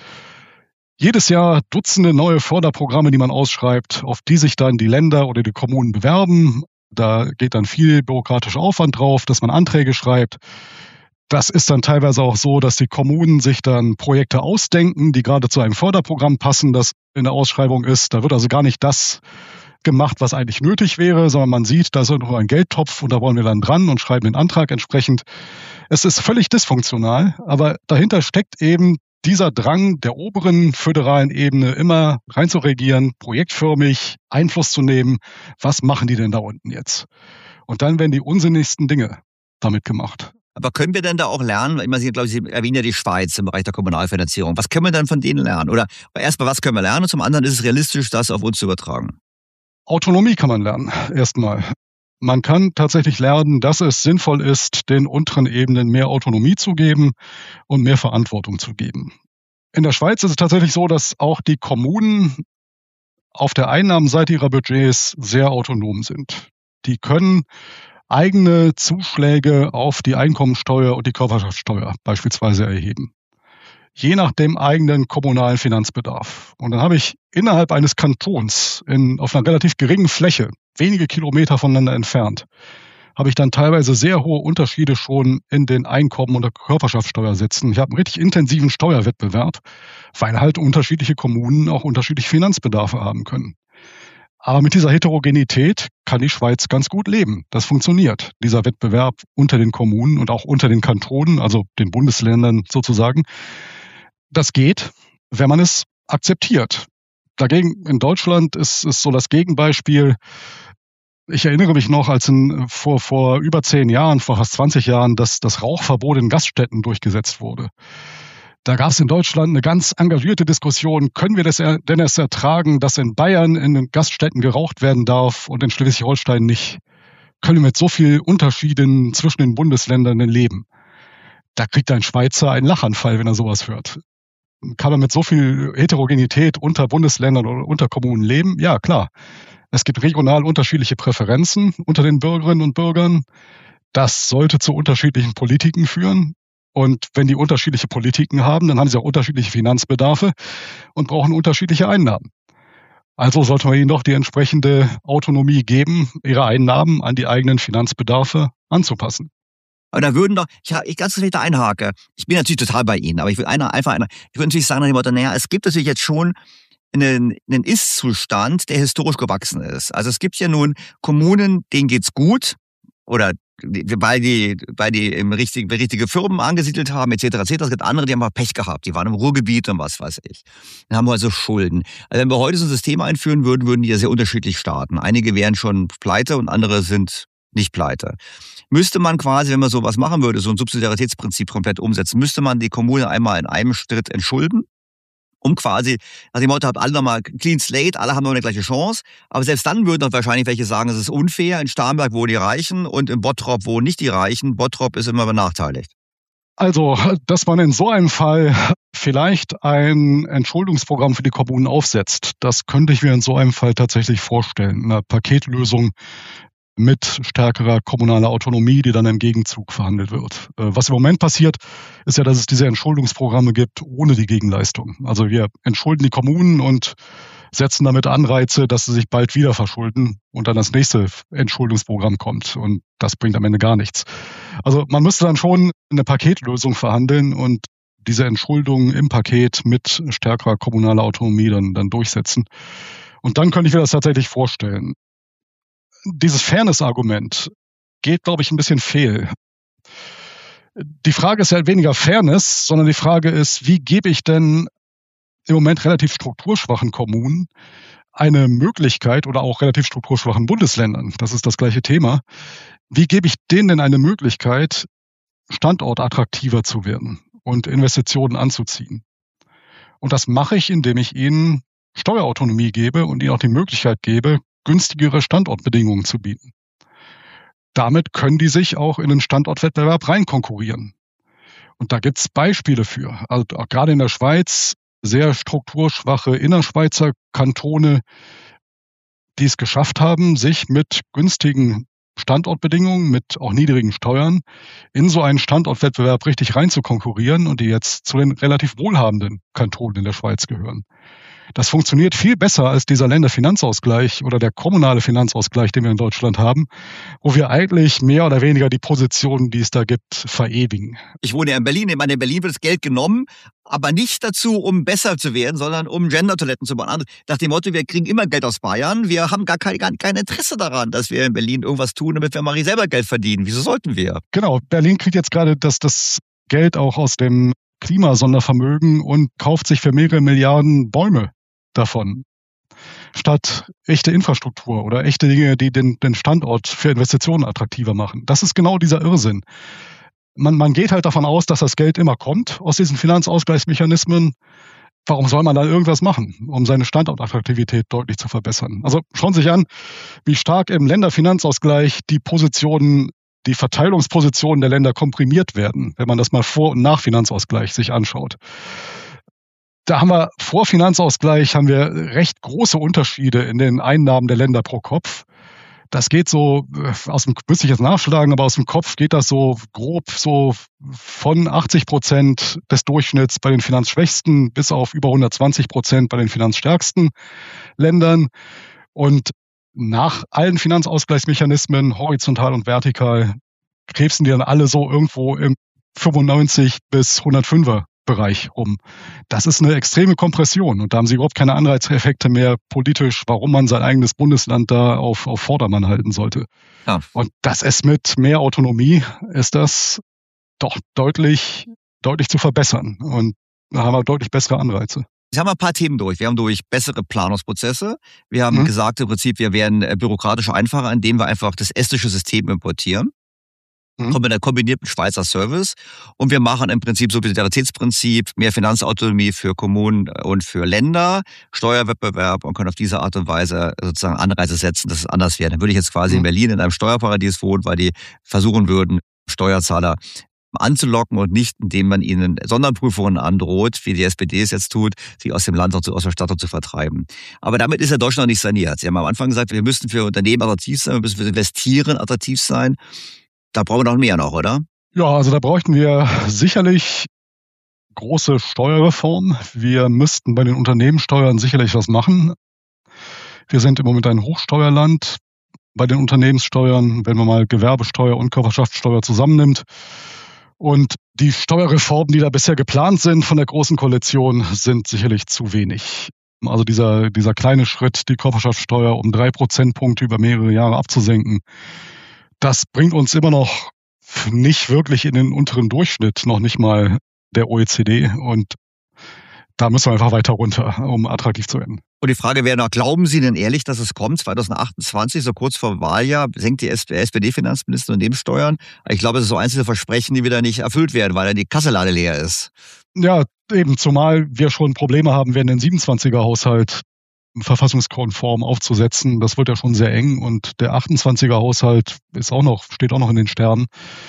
jedes Jahr Dutzende neue Förderprogramme, die man ausschreibt, auf die sich dann die Länder oder die Kommunen bewerben. Da geht dann viel bürokratischer Aufwand drauf, dass man Anträge schreibt. Das ist dann teilweise auch so, dass die Kommunen sich dann Projekte ausdenken, die gerade zu einem Förderprogramm passen, das in der Ausschreibung ist. Da wird also gar nicht das gemacht, was eigentlich nötig wäre, sondern man sieht, da ist noch ein Geldtopf und da wollen wir dann dran und schreiben den Antrag entsprechend. Es ist völlig dysfunktional, aber dahinter steckt eben dieser Drang der oberen föderalen Ebene, immer reinzuregieren, projektförmig Einfluss zu nehmen. Was machen die denn da unten jetzt? Und dann werden die unsinnigsten Dinge damit gemacht. Aber können wir denn da auch lernen? Sie erwähnen ja die Schweiz im Bereich der Kommunalfinanzierung. Was können wir dann von denen lernen? Oder erstmal, was können wir lernen? Und zum anderen, ist es realistisch, das auf uns zu übertragen? Autonomie kann man lernen, erstmal. Man kann tatsächlich lernen, dass es sinnvoll ist, den unteren Ebenen mehr Autonomie zu geben und mehr Verantwortung zu geben. In der Schweiz ist es tatsächlich so, dass auch die Kommunen auf der Einnahmenseite ihrer Budgets sehr autonom sind. Die können eigene Zuschläge auf die Einkommensteuer und die Körperschaftssteuer beispielsweise erheben. Je nach dem eigenen kommunalen Finanzbedarf. Und dann habe ich innerhalb eines Kantons auf einer relativ geringen Fläche, wenige Kilometer voneinander entfernt, habe ich dann teilweise sehr hohe Unterschiede schon in den Einkommen- und der Körperschaftssteuersätzen. Ich habe einen richtig intensiven Steuerwettbewerb, weil halt unterschiedliche Kommunen auch unterschiedliche Finanzbedarfe haben können. Aber mit dieser Heterogenität kann die Schweiz ganz gut leben. Das funktioniert, dieser Wettbewerb unter den Kommunen und auch unter den Kantonen, also den Bundesländern sozusagen. Das geht, wenn man es akzeptiert. Dagegen in Deutschland ist so das Gegenbeispiel. Ich erinnere mich noch, als vor über 10 Jahren, vor fast 20 Jahren, das Rauchverbot in Gaststätten durchgesetzt wurde. Da gab es in Deutschland eine ganz engagierte Diskussion, können wir das denn erst ertragen, dass in Bayern in den Gaststätten geraucht werden darf und in Schleswig-Holstein nicht? Können wir mit so vielen Unterschieden zwischen den Bundesländern denn leben? Da kriegt ein Schweizer einen Lachanfall, wenn er sowas hört. Kann man mit so viel Heterogenität unter Bundesländern oder unter Kommunen leben? Ja, klar. Es gibt regional unterschiedliche Präferenzen unter den Bürgerinnen und Bürgern. Das sollte zu unterschiedlichen Politiken führen. Und wenn die unterschiedliche Politiken haben, dann haben sie auch unterschiedliche Finanzbedarfe und brauchen unterschiedliche Einnahmen. Also sollte man ihnen doch die entsprechende Autonomie geben, ihre Einnahmen an die eigenen Finanzbedarfe anzupassen. Aber da würden doch, ich ganz vielleicht da einhake. Ich bin natürlich total bei Ihnen, aber ich würde natürlich sagen, nach dem Motto, naja, es gibt natürlich jetzt schon einen Ist-Zustand, der historisch gewachsen ist. Also es gibt ja nun Kommunen, denen geht's gut, oder weil die richtige Firmen angesiedelt haben, etc., etc. Es gibt andere, die haben mal Pech gehabt, die waren im Ruhrgebiet und was weiß ich. Dann haben wir also Schulden. Also wenn wir heute so ein System einführen würden, würden die ja sehr unterschiedlich starten. Einige wären schon pleite und andere sind nicht pleite. Müsste man quasi, wenn man sowas machen würde, so ein Subsidiaritätsprinzip komplett umsetzen, müsste man die Kommune einmal in einem Schritt entschulden, um quasi, also die Motto, habt alle nochmal clean slate, alle haben noch eine gleiche Chance, aber selbst dann würden doch wahrscheinlich welche sagen, es ist unfair, in Starnberg wohnen die Reichen und in Bottrop wohnen nicht die Reichen, Bottrop ist immer benachteiligt. Also, dass man in so einem Fall vielleicht ein Entschuldungsprogramm für die Kommunen aufsetzt, das könnte ich mir in so einem Fall tatsächlich vorstellen. Eine Paketlösung mit stärkerer kommunaler Autonomie, die dann im Gegenzug verhandelt wird. Was im Moment passiert, ist ja, dass es diese Entschuldungsprogramme gibt ohne die Gegenleistung. Also wir entschulden die Kommunen und setzen damit Anreize, dass sie sich bald wieder verschulden und dann das nächste Entschuldungsprogramm kommt. Und das bringt am Ende gar nichts. Also man müsste dann schon eine Paketlösung verhandeln und diese Entschuldung im Paket mit stärkerer kommunaler Autonomie dann durchsetzen. Und dann könnte ich mir das tatsächlich vorstellen. Dieses Fairness-Argument geht, glaube ich, ein bisschen fehl. Die Frage ist ja weniger Fairness, sondern die Frage ist, wie gebe ich denn im Moment relativ strukturschwachen Kommunen eine Möglichkeit oder auch relativ strukturschwachen Bundesländern, das ist das gleiche Thema, wie gebe ich denen denn eine Möglichkeit, standortattraktiver zu werden und Investitionen anzuziehen? Und das mache ich, indem ich ihnen Steuerautonomie gebe und ihnen auch die Möglichkeit gebe, günstigere Standortbedingungen zu bieten. Damit können die sich auch in den Standortwettbewerb reinkonkurrieren. Und da gibt es Beispiele für. Also auch gerade in der Schweiz sehr strukturschwache Innerschweizer Kantone, die es geschafft haben, sich mit günstigen Standortbedingungen, mit auch niedrigen Steuern in so einen Standortwettbewerb richtig reinzukonkurrieren und die jetzt zu den relativ wohlhabenden Kantonen in der Schweiz gehören. Das funktioniert viel besser als dieser Länderfinanzausgleich oder der kommunale Finanzausgleich, den wir in Deutschland haben, wo wir eigentlich mehr oder weniger die Positionen, die es da gibt, verewigen. Ich wohne ja in Berlin. Ich meine, in Berlin wird das Geld genommen, aber nicht dazu, um besser zu werden, sondern um Gender-Toiletten zu bauen. Nach dem Motto, wir kriegen immer Geld aus Bayern. Wir haben gar kein Interesse daran, dass wir in Berlin irgendwas tun, damit wir mal selber Geld verdienen. Wieso sollten wir? Genau, Berlin kriegt jetzt gerade das Geld auch aus dem Klimasondervermögen und kauft sich für mehrere Milliarden Bäume davon, statt echte Infrastruktur oder echte Dinge, die den Standort für Investitionen attraktiver machen. Das ist genau dieser Irrsinn. Man geht halt davon aus, dass das Geld immer kommt aus diesen Finanzausgleichsmechanismen. Warum soll man dann irgendwas machen, um seine Standortattraktivität deutlich zu verbessern? Also schauen Sie sich an, wie stark im Länderfinanzausgleich die Verteilungspositionen der Länder komprimiert werden, wenn man das mal vor und nach Finanzausgleich sich anschaut. Da haben wir vor Finanzausgleich recht große Unterschiede in den Einnahmen der Länder pro Kopf. Das geht so, müsste ich jetzt nachschlagen, aber aus dem Kopf geht das so grob so von 80% des Durchschnitts bei den finanzschwächsten bis auf über 120% bei den finanzstärksten Ländern. Und nach allen Finanzausgleichsmechanismen, horizontal und vertikal, krebsen die dann alle so irgendwo im 95 bis 105er Bereich rum. Das ist eine extreme Kompression und da haben sie überhaupt keine Anreizeffekte mehr politisch, warum man sein eigenes Bundesland da auf Vordermann halten sollte. Ja. Und das ist mit mehr Autonomie, ist das doch deutlich zu verbessern und da haben wir deutlich bessere Anreize. Jetzt haben wir ein paar Themen durch. Wir haben durch bessere Planungsprozesse. Wir haben gesagt, im Prinzip, wir werden bürokratisch einfacher, indem wir einfach das estische System importieren. Kommen mit einer kombinierten Schweizer Service und wir machen im Prinzip Subsidiaritätsprinzip, mehr Finanzautonomie für Kommunen und für Länder, Steuerwettbewerb und können auf diese Art und Weise sozusagen Anreize setzen, dass es anders wäre. Dann würde ich jetzt quasi in Berlin in einem Steuerparadies wohnen, weil die versuchen würden, Steuerzahler anzulocken und nicht, indem man ihnen Sonderprüfungen androht, wie die SPD es jetzt tut, sie aus dem Land, aus der Stadt zu vertreiben. Aber damit ist ja Deutschland noch nicht saniert. Sie haben am Anfang gesagt, wir müssten für Unternehmen attraktiv sein, wir müssen für Investieren attraktiv sein. Da brauchen wir noch mehr oder? Ja, also da bräuchten wir sicherlich große Steuerreform. Wir müssten bei den Unternehmenssteuern sicherlich was machen. Wir sind im Moment ein Hochsteuerland. Bei den Unternehmenssteuern, wenn man mal Gewerbesteuer und Körperschaftssteuer zusammennimmt. Und die Steuerreformen, die da bisher geplant sind von der Großen Koalition, sind sicherlich zu wenig. Also dieser kleine Schritt, die Körperschaftssteuer um 3 Prozentpunkte über mehrere Jahre abzusenken, das bringt uns immer noch nicht wirklich in den unteren Durchschnitt, noch nicht mal der OECD. Und da müssen wir einfach weiter runter, um attraktiv zu werden. Und die Frage wäre noch, glauben Sie denn ehrlich, dass es kommt? 2028, so kurz vor Wahljahr, senkt die SPD-Finanzminister Unternehmenssteuern. Ich glaube, es ist so einzelne Versprechen, die wieder nicht erfüllt werden, weil dann die Kasselade leer ist. Ja, eben, zumal wir schon Probleme haben werden, den 27er-Haushalt verfassungskonform aufzusetzen. Das wird ja schon sehr eng und der 28er-Haushalt steht auch noch in den Sternen.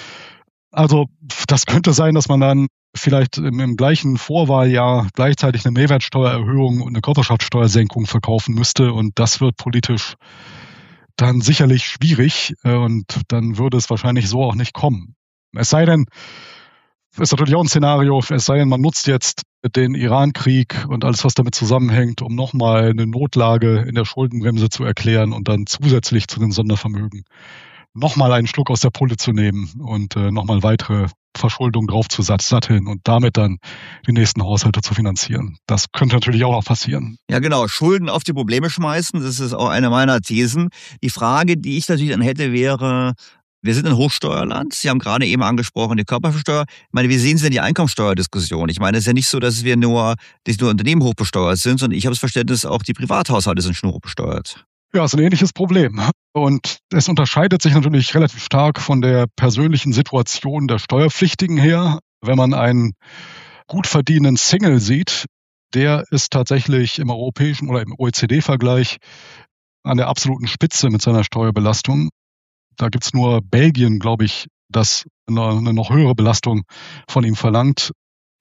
Also das könnte sein, dass man dann vielleicht im gleichen Vorwahljahr gleichzeitig eine Mehrwertsteuererhöhung und eine Körperschaftssteuersenkung verkaufen müsste. Und das wird politisch dann sicherlich schwierig und dann würde es wahrscheinlich so auch nicht kommen. Es sei denn, ist natürlich auch ein Szenario, es sei denn, man nutzt jetzt den Iran-Krieg und alles, was damit zusammenhängt, um nochmal eine Notlage in der Schuldenbremse zu erklären und dann zusätzlich zu den Sondervermögen nochmal einen Schluck aus der Pulle zu nehmen und nochmal weitere Verschuldung drauf zu satteln und damit dann die nächsten Haushalte zu finanzieren. Das könnte natürlich auch noch passieren. Ja, genau. Schulden auf die Probleme schmeißen, das ist auch eine meiner Thesen. Die Frage, die ich natürlich dann hätte, wäre, wir sind ein Hochsteuerland. Sie haben gerade eben angesprochen, die Körperschaftssteuer. Ich meine, wie sehen Sie denn die Einkommensteuerdiskussion? Ich meine, es ist ja nicht so, dass nur Unternehmen hochbesteuert sind, sondern ich habe das Verständnis, auch die Privathaushalte sind schon hochbesteuert. Ja, ist ein ähnliches Problem. Und es unterscheidet sich natürlich relativ stark von der persönlichen Situation der Steuerpflichtigen her. Wenn man einen gut verdienenden Single sieht, der ist tatsächlich im europäischen oder im OECD-Vergleich an der absoluten Spitze mit seiner Steuerbelastung. Da gibt's nur Belgien, glaube ich, das eine noch höhere Belastung von ihm verlangt.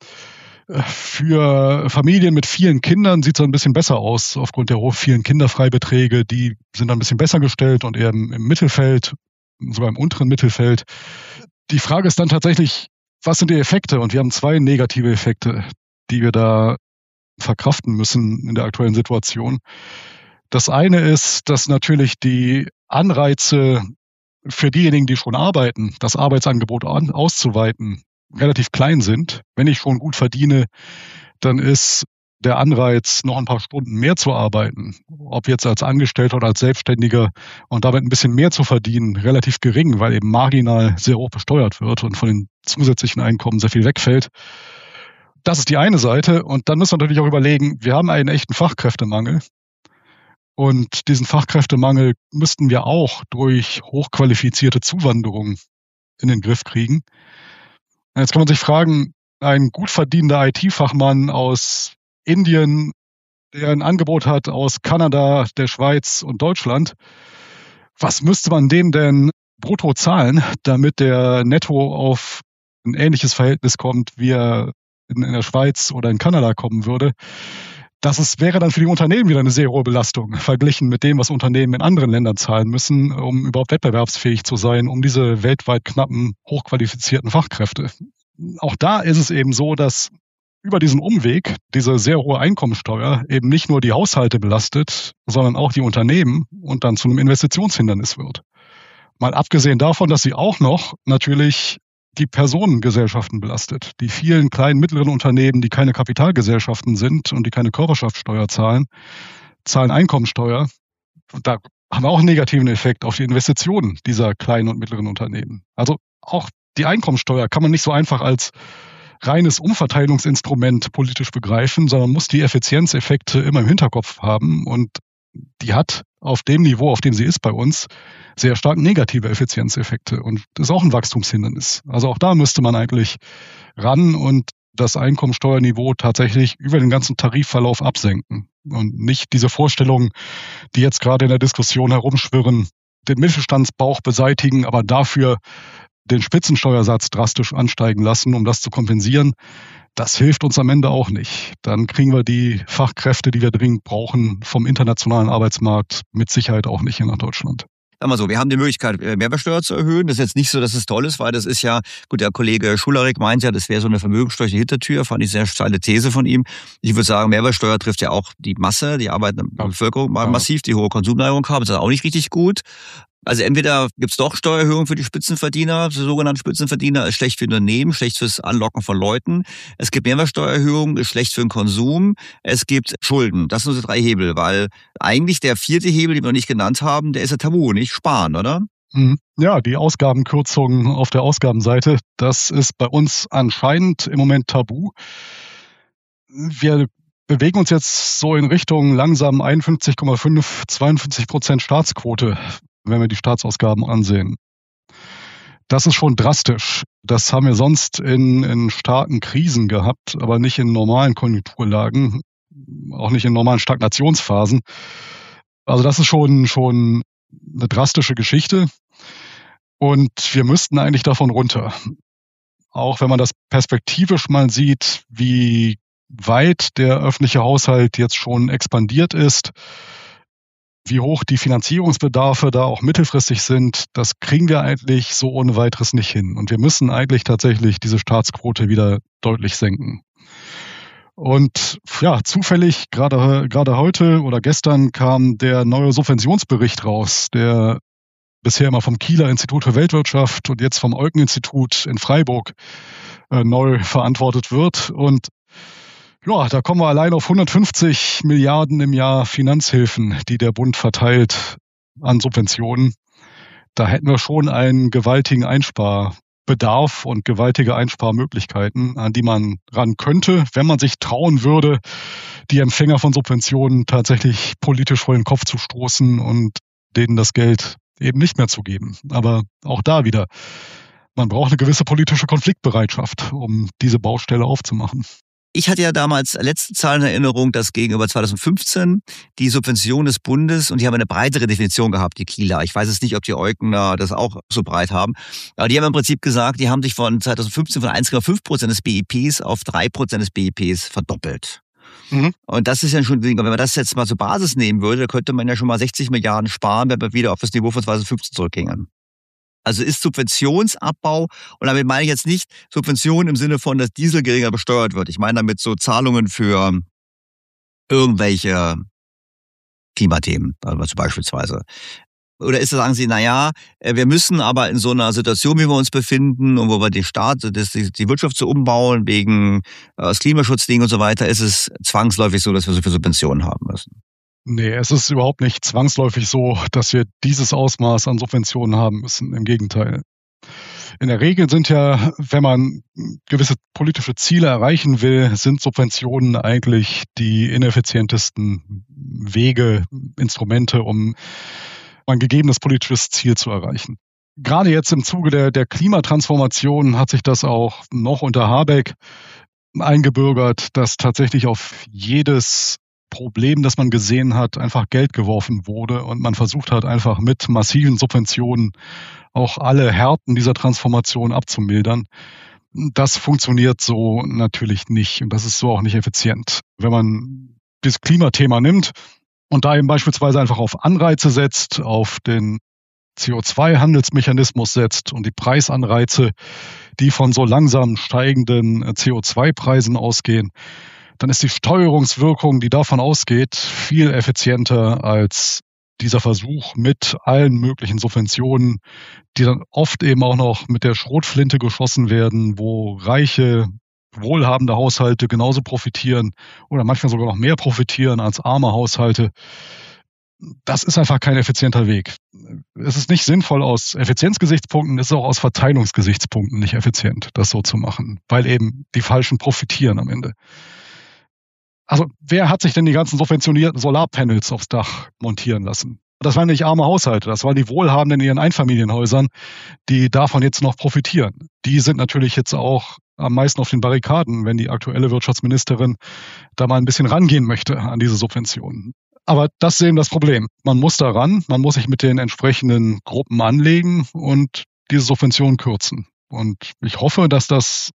Für Familien mit vielen Kindern sieht es ein bisschen besser aus, aufgrund der vielen Kinderfreibeträge. Die sind ein bisschen besser gestellt und eher im Mittelfeld, sogar im unteren Mittelfeld. Die Frage ist dann tatsächlich, was sind die Effekte? Und wir haben 2 negative Effekte, die wir da verkraften müssen in der aktuellen Situation. Das eine ist, dass natürlich die Anreize für diejenigen, die schon arbeiten, das Arbeitsangebot auszuweiten, relativ klein sind. Wenn ich schon gut verdiene, dann ist der Anreiz, noch ein paar Stunden mehr zu arbeiten, ob jetzt als Angestellter oder als Selbstständiger und damit ein bisschen mehr zu verdienen, relativ gering, weil eben marginal sehr hoch besteuert wird und von den zusätzlichen Einkommen sehr viel wegfällt. Das ist die eine Seite. Und dann müssen wir natürlich auch überlegen, wir haben einen echten Fachkräftemangel. Und diesen Fachkräftemangel müssten wir auch durch hochqualifizierte Zuwanderung in den Griff kriegen. Jetzt kann man sich fragen, ein gut verdienender IT-Fachmann aus Indien, der ein Angebot hat aus Kanada, der Schweiz und Deutschland, was müsste man dem denn brutto zahlen, damit der netto auf ein ähnliches Verhältnis kommt, wie er in der Schweiz oder in Kanada kommen würde? Wäre dann für die Unternehmen wieder eine sehr hohe Belastung, verglichen mit dem, was Unternehmen in anderen Ländern zahlen müssen, um überhaupt wettbewerbsfähig zu sein, um diese weltweit knappen, hochqualifizierten Fachkräfte. Auch da ist es eben so, dass über diesen Umweg diese sehr hohe Einkommensteuer eben nicht nur die Haushalte belastet, sondern auch die Unternehmen und dann zu einem Investitionshindernis wird. Mal abgesehen davon, dass sie auch noch natürlich die Personengesellschaften belastet. Die vielen kleinen, mittleren Unternehmen, die keine Kapitalgesellschaften sind und die keine Körperschaftssteuer zahlen Einkommensteuer. Und da haben wir auch einen negativen Effekt auf die Investitionen dieser kleinen und mittleren Unternehmen. Also auch die Einkommensteuer kann man nicht so einfach als reines Umverteilungsinstrument politisch begreifen, sondern muss die Effizienzeffekte immer im Hinterkopf haben. Und die hat auf dem Niveau, auf dem sie ist bei uns, sehr stark negative Effizienzeffekte. Und das ist auch ein Wachstumshindernis. Also auch da müsste man eigentlich ran und das Einkommensteuerniveau tatsächlich über den ganzen Tarifverlauf absenken. Und nicht diese Vorstellungen, die jetzt gerade in der Diskussion herumschwirren, den Mittelstandsbauch beseitigen, aber dafür den Spitzensteuersatz drastisch ansteigen lassen, um das zu kompensieren. Das hilft uns am Ende auch nicht. Dann kriegen wir die Fachkräfte, die wir dringend brauchen, vom internationalen Arbeitsmarkt mit Sicherheit auch nicht hier nach Deutschland. Sagen wir so, wir haben die Möglichkeit, Mehrwertsteuer zu erhöhen. Das ist jetzt nicht so, dass es toll ist, weil das ist ja, gut, der Kollege Schularik meint ja, das wäre so eine Vermögenssteuer Hintertür, fand ich sehr steile These von ihm. Ich würde sagen, Mehrwertsteuer trifft ja auch die Masse, die arbeitende Bevölkerung massiv, die hohe Konsumneigung haben. Das ist auch nicht richtig gut. Also entweder gibt's doch Steuererhöhungen für die Spitzenverdiener, für sogenannte Spitzenverdiener, ist schlecht für Unternehmen, schlecht fürs Anlocken von Leuten. Es gibt Mehrwertsteuererhöhungen, ist schlecht für den Konsum. Es gibt Schulden. Das sind unsere 3 Hebel, weil eigentlich der 4. Hebel, den wir noch nicht genannt haben, der ist ja tabu, nicht sparen, oder? Ja, die Ausgabenkürzungen auf der Ausgabenseite, das ist bei uns anscheinend im Moment tabu. Wir bewegen uns jetzt so in Richtung langsam 51,5, 52% Staatsquote, wenn wir die Staatsausgaben ansehen. Das ist schon drastisch. Das haben wir sonst in starken Krisen gehabt, aber nicht in normalen Konjunkturlagen, auch nicht in normalen Stagnationsphasen. Also das ist schon eine drastische Geschichte. Und wir müssten eigentlich davon runter. Auch wenn man das perspektivisch mal sieht, wie weit der öffentliche Haushalt jetzt schon expandiert ist, wie hoch die Finanzierungsbedarfe da auch mittelfristig sind, das kriegen wir eigentlich so ohne weiteres nicht hin. Und wir müssen eigentlich tatsächlich diese Staatsquote wieder deutlich senken. Und ja, zufällig, gerade heute oder gestern kam der neue Subventionsbericht raus, der bisher immer vom Kieler Institut für Weltwirtschaft und jetzt vom Eucken-Institut in Freiburg neu verantwortet wird. Und ja, da kommen wir allein auf 150 Milliarden im Jahr Finanzhilfen, die der Bund verteilt an Subventionen. Da hätten wir schon einen gewaltigen Einsparbedarf und gewaltige Einsparmöglichkeiten, an die man ran könnte, wenn man sich trauen würde, die Empfänger von Subventionen tatsächlich politisch vor den Kopf zu stoßen und denen das Geld eben nicht mehr zu geben. Aber auch da wieder, man braucht eine gewisse politische Konfliktbereitschaft, um diese Baustelle aufzumachen. Ich hatte ja damals letzte Zahlen in Erinnerung, dass gegenüber 2015 die Subvention des Bundes, und die haben eine breitere Definition gehabt, die Kieler. Ich weiß jetzt nicht, ob die Eukener das auch so breit haben. Aber die haben im Prinzip gesagt, die haben sich von 2015 von 1,5% des BIPs auf 3% des BIPs verdoppelt. Und das ist ja schon, wenn man das jetzt mal zur Basis nehmen würde, könnte man ja schon mal 60 Milliarden sparen, wenn wir wieder auf das Niveau von 2015 zurückgingen. Also ist Subventionsabbau, und damit meine ich jetzt nicht Subventionen im Sinne von, dass Diesel geringer besteuert wird. Ich meine damit so Zahlungen für irgendwelche Klimathemen, also beispielsweise. Oder ist das, sagen Sie, naja, wir müssen aber in so einer Situation, wie wir uns befinden und wo wir den Staat, die Wirtschaft so umbauen, wegen das Klimaschutzding und so weiter, ist es zwangsläufig so, dass wir so viel Subventionen haben müssen? Nee, es ist überhaupt nicht zwangsläufig so, dass wir dieses Ausmaß an Subventionen haben müssen. Im Gegenteil. In der Regel sind ja, wenn man gewisse politische Ziele erreichen will, sind Subventionen eigentlich die ineffizientesten Wege, Instrumente, um ein gegebenes politisches Ziel zu erreichen. Gerade jetzt im Zuge der Klimatransformation hat sich das auch noch unter Habeck eingebürgert, dass tatsächlich auf jedes Problem, das man gesehen hat, einfach Geld geworfen wurde und man versucht hat, einfach mit massiven Subventionen auch alle Härten dieser Transformation abzumildern. Das funktioniert so natürlich nicht und das ist so auch nicht effizient. Wenn man das Klimathema nimmt und da eben beispielsweise einfach auf Anreize setzt, auf den CO2-Handelsmechanismus setzt und die Preisanreize, die von so langsam steigenden CO2-Preisen ausgehen, dann ist die Steuerungswirkung, die davon ausgeht, viel effizienter als dieser Versuch mit allen möglichen Subventionen, die dann oft eben auch noch mit der Schrotflinte geschossen werden, wo reiche, wohlhabende Haushalte genauso profitieren oder manchmal sogar noch mehr profitieren als arme Haushalte. Das ist einfach kein effizienter Weg. Es ist nicht sinnvoll aus Effizienzgesichtspunkten, es ist auch aus Verteilungsgesichtspunkten nicht effizient, das so zu machen, weil eben die Falschen profitieren am Ende. Also wer hat sich denn die ganzen subventionierten Solarpanels aufs Dach montieren lassen? Das waren nicht arme Haushalte, das waren die Wohlhabenden in ihren Einfamilienhäusern, die davon jetzt noch profitieren. Die sind natürlich jetzt auch am meisten auf den Barrikaden, wenn die aktuelle Wirtschaftsministerin da mal ein bisschen rangehen möchte an diese Subventionen. Aber das ist eben das Problem. Man muss da ran, man muss sich mit den entsprechenden Gruppen anlegen und diese Subventionen kürzen. Und ich hoffe, dass das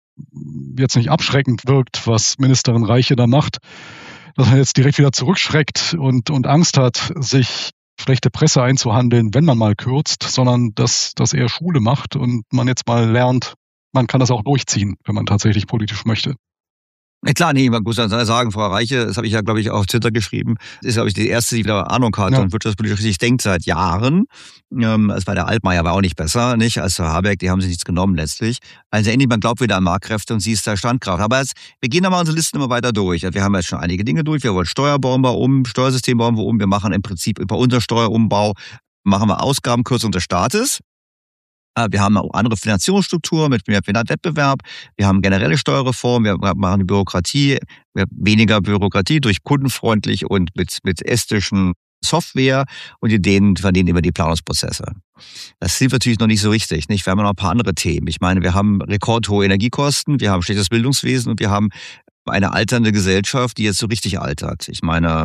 jetzt nicht abschreckend wirkt, was Ministerin Reiche da macht, dass man jetzt direkt wieder zurückschreckt und Angst hat, sich schlechte Presse einzuhandeln, wenn man mal kürzt, sondern dass das eher Schule macht und man jetzt mal lernt, man kann das auch durchziehen, wenn man tatsächlich politisch möchte. Ja, klar, nee, man muss dann sagen, Frau Reiche, das habe ich ja, glaube ich, auf Twitter geschrieben, ist, glaube ich, die erste, die wieder Ahnung hat und wirtschaftspolitisch richtig denkt seit Jahren. Es war der Altmaier, war auch nicht besser, nicht, als der Habeck, die haben sich nichts genommen letztlich. Also endlich, man glaubt wieder an Marktkräfte und sie ist der Standkraft. Aber wir gehen da mal unsere Listen immer weiter durch. Wir haben jetzt schon einige Dinge durch. Wir wollen Steuersystem bauen wir um. Wir machen im Prinzip über unser Steuerumbau, machen wir Ausgabenkürzung des Staates. Wir haben auch andere Finanzierungsstrukturen mit mehr Wettbewerb. Wir haben generelle Steuerreform. Wir machen die Bürokratie, weniger Bürokratie durch kundenfreundlich und mit ästischen Software und Ideen verdienen über die Planungsprozesse. Das hilft natürlich noch nicht so richtig, nicht? Wir haben noch ein paar andere Themen. Ich meine, wir haben rekordhohe Energiekosten, wir haben schlechtes Bildungswesen und wir haben eine alternde Gesellschaft, die jetzt so richtig altert. Ich meine,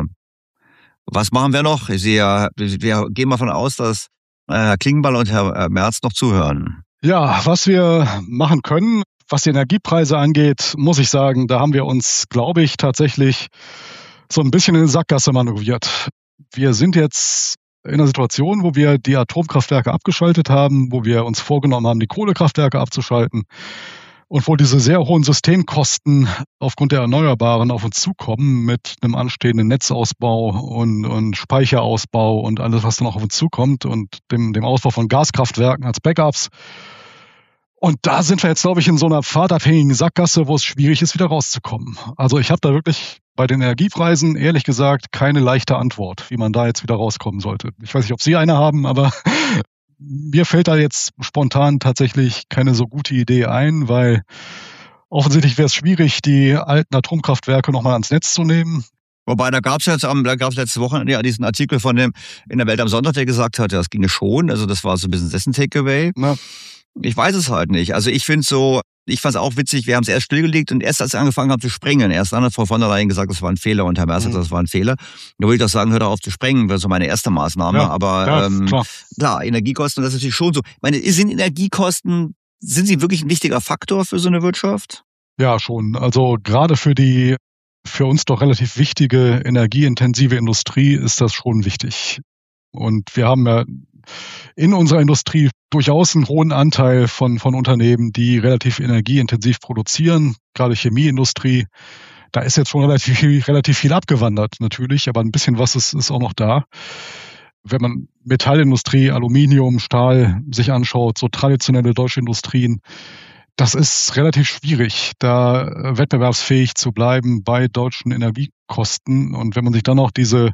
was machen wir noch? Ich sehe ja, wir gehen mal davon aus, dass Herr Klingbeil und Herr Merz noch zuhören. Ja, was wir machen können, was die Energiepreise angeht, muss ich sagen, da haben wir uns, glaube ich, tatsächlich so ein bisschen in die Sackgasse manövriert. Wir sind jetzt in einer Situation, wo wir die Atomkraftwerke abgeschaltet haben, wo wir uns vorgenommen haben, die Kohlekraftwerke abzuschalten und wo diese sehr hohen Systemkosten aufgrund der Erneuerbaren auf uns zukommen mit einem anstehenden Netzausbau und Speicherausbau und alles, was dann auch auf uns zukommt und dem Ausbau von Gaskraftwerken als Backups. Und da sind wir jetzt, glaube ich, in so einer pfadabhängigen Sackgasse, wo es schwierig ist, wieder rauszukommen. Also ich habe da wirklich bei den Energiepreisen, ehrlich gesagt, keine leichte Antwort, wie man da jetzt wieder rauskommen sollte. Ich weiß nicht, ob Sie eine haben, aber mir fällt da jetzt spontan tatsächlich keine so gute Idee ein, weil offensichtlich wäre es schwierig, die alten Atomkraftwerke nochmal ans Netz zu nehmen. Wobei, da gab es letzte Woche ja diesen Artikel von dem in der Welt am Sonntag, der gesagt hat, ja, das ginge schon. Also das war so ein bisschen dessen Takeaway. Ja. Ich weiß es halt nicht. Also ich fand es auch witzig, wir haben es erst stillgelegt und erst als wir angefangen haben zu sprengen, erst dann hat Frau von der Leyen gesagt, das war ein Fehler und Herr Merz hat gesagt, das war ein Fehler. Da würde ich doch sagen, hör doch auf zu sprengen, wäre so meine erste Maßnahme. Ja, aber klar, Energiekosten, das ist natürlich schon so. Ich meine, sind Energiekosten, sind sie wirklich ein wichtiger Faktor für so eine Wirtschaft? Ja, schon. Also gerade für uns doch relativ wichtige energieintensive Industrie ist das schon wichtig. Und wir haben ja in unserer Industrie durchaus einen hohen Anteil von Unternehmen, die relativ energieintensiv produzieren, gerade Chemieindustrie. Da ist jetzt schon relativ viel abgewandert natürlich, aber ein bisschen was ist auch noch da. Wenn man Metallindustrie, Aluminium, Stahl sich anschaut, so traditionelle deutsche Industrien, das ist relativ schwierig, da wettbewerbsfähig zu bleiben bei deutschen Energiekosten. Und wenn man sich dann auch diese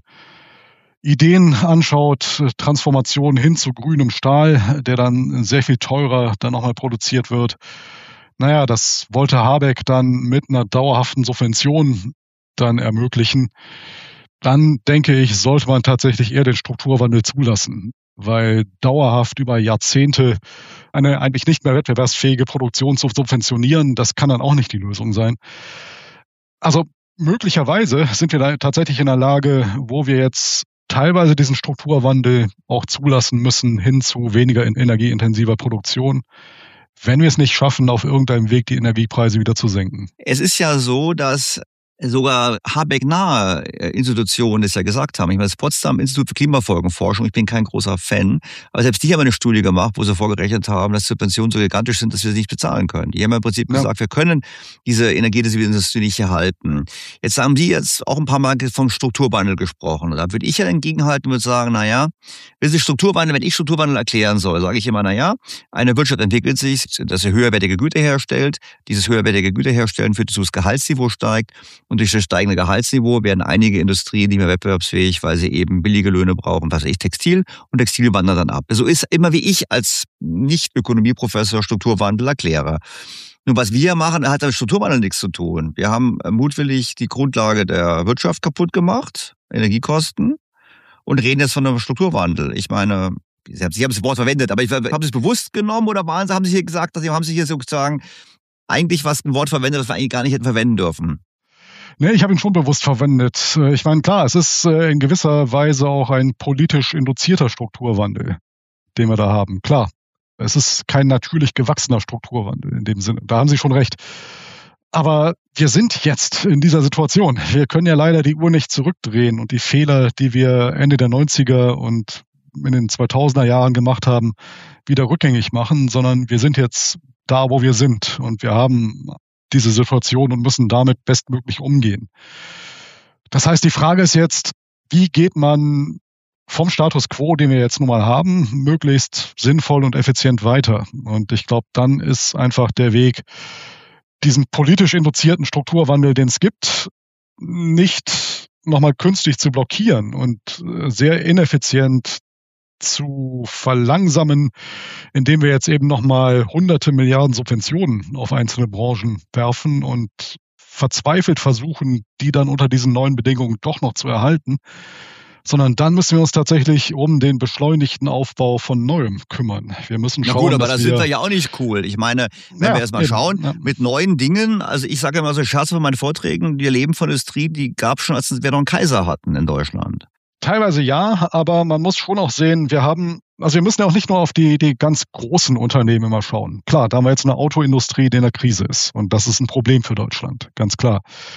Ideen anschaut, Transformation hin zu grünem Stahl, der dann sehr viel teurer dann nochmal produziert wird. Naja, das wollte Habeck dann mit einer dauerhaften Subvention dann ermöglichen. Dann denke ich, sollte man tatsächlich eher den Strukturwandel zulassen, weil dauerhaft über Jahrzehnte eine eigentlich nicht mehr wettbewerbsfähige Produktion zu subventionieren, das kann dann auch nicht die Lösung sein. Also möglicherweise sind wir da tatsächlich in der Lage, wo wir jetzt teilweise diesen Strukturwandel auch zulassen müssen hin zu weniger energieintensiver Produktion, wenn wir es nicht schaffen, auf irgendeinem Weg die Energiepreise wieder zu senken. Es ist ja so, dass sogar Habeck-nahe Institutionen das ja gesagt haben. Ich meine, das Potsdam-Institut für Klimafolgenforschung, ich bin kein großer Fan, aber selbst die haben eine Studie gemacht, wo sie vorgerechnet haben, dass Subventionen so gigantisch sind, dass wir sie nicht bezahlen können. Die haben im Prinzip gesagt, wir können diese energieintensive Industrie nicht erhalten. Jetzt haben die jetzt auch ein paar Mal vom Strukturwandel gesprochen. Und da würde ich ja entgegenhalten und würde sagen, naja, wenn ich Strukturwandel erklären soll, sage ich immer, naja, eine Wirtschaft entwickelt sich, dass sie höherwertige Güter herstellt. Dieses höherwertige Güter herstellen führt dazu, dass das Gehaltsniveau steigt. Und durch das steigende Gehaltsniveau werden einige Industrien nicht mehr wettbewerbsfähig, weil sie eben billige Löhne brauchen, was weiß ich, Textil. Und Textil wandert dann ab. So ist immer wie ich als Nicht-Ökonomieprofessor Strukturwandel erkläre. Nun, was wir machen, hat mit Strukturwandel nichts zu tun. Wir haben mutwillig die Grundlage der Wirtschaft kaputt gemacht, Energiekosten, und reden jetzt von einem Strukturwandel. Ich meine, Sie haben das Wort verwendet, aber haben Sie es bewusst genommen oder haben Sie hier gesagt, dass haben Sie hier sozusagen eigentlich ein Wort verwendet, das wir eigentlich gar nicht hätten verwenden dürfen? Nee, ich habe ihn schon bewusst verwendet. Ich meine, klar, es ist in gewisser Weise auch ein politisch induzierter Strukturwandel, den wir da haben. Klar, es ist kein natürlich gewachsener Strukturwandel in dem Sinne. Da haben Sie schon recht. Aber wir sind jetzt in dieser Situation. Wir können ja leider die Uhr nicht zurückdrehen und die Fehler, die wir Ende der 90er und in den 2000er Jahren gemacht haben, wieder rückgängig machen, sondern wir sind jetzt da, wo wir sind und wir haben diese Situation und müssen damit bestmöglich umgehen. Das heißt, die Frage ist jetzt, wie geht man vom Status quo, den wir jetzt nun mal haben, möglichst sinnvoll und effizient weiter? Und ich glaube, dann ist einfach der Weg, diesen politisch induzierten Strukturwandel, den es gibt, nicht nochmal künstlich zu blockieren und sehr ineffizient zu verlangsamen, indem wir jetzt eben nochmal hunderte Milliarden Subventionen auf einzelne Branchen werfen und verzweifelt versuchen, die dann unter diesen neuen Bedingungen doch noch zu erhalten, sondern dann müssen wir uns tatsächlich um den beschleunigten Aufbau von Neuem kümmern. Wir müssen schauen, na gut, aber das sind wir ja auch nicht cool. Ich meine, wenn wir erst mal schauen, mit neuen Dingen, also ich sage immer so Scherz von meinen Vorträgen, wir leben von Industrie, die gab es schon, als wir noch einen Kaiser hatten in Deutschland. Teilweise ja, aber man muss schon auch sehen, wir müssen ja auch nicht nur auf die ganz großen Unternehmen immer schauen. Klar, da haben wir jetzt eine Autoindustrie, die in der Krise ist und das ist ein Problem für Deutschland, ganz klar.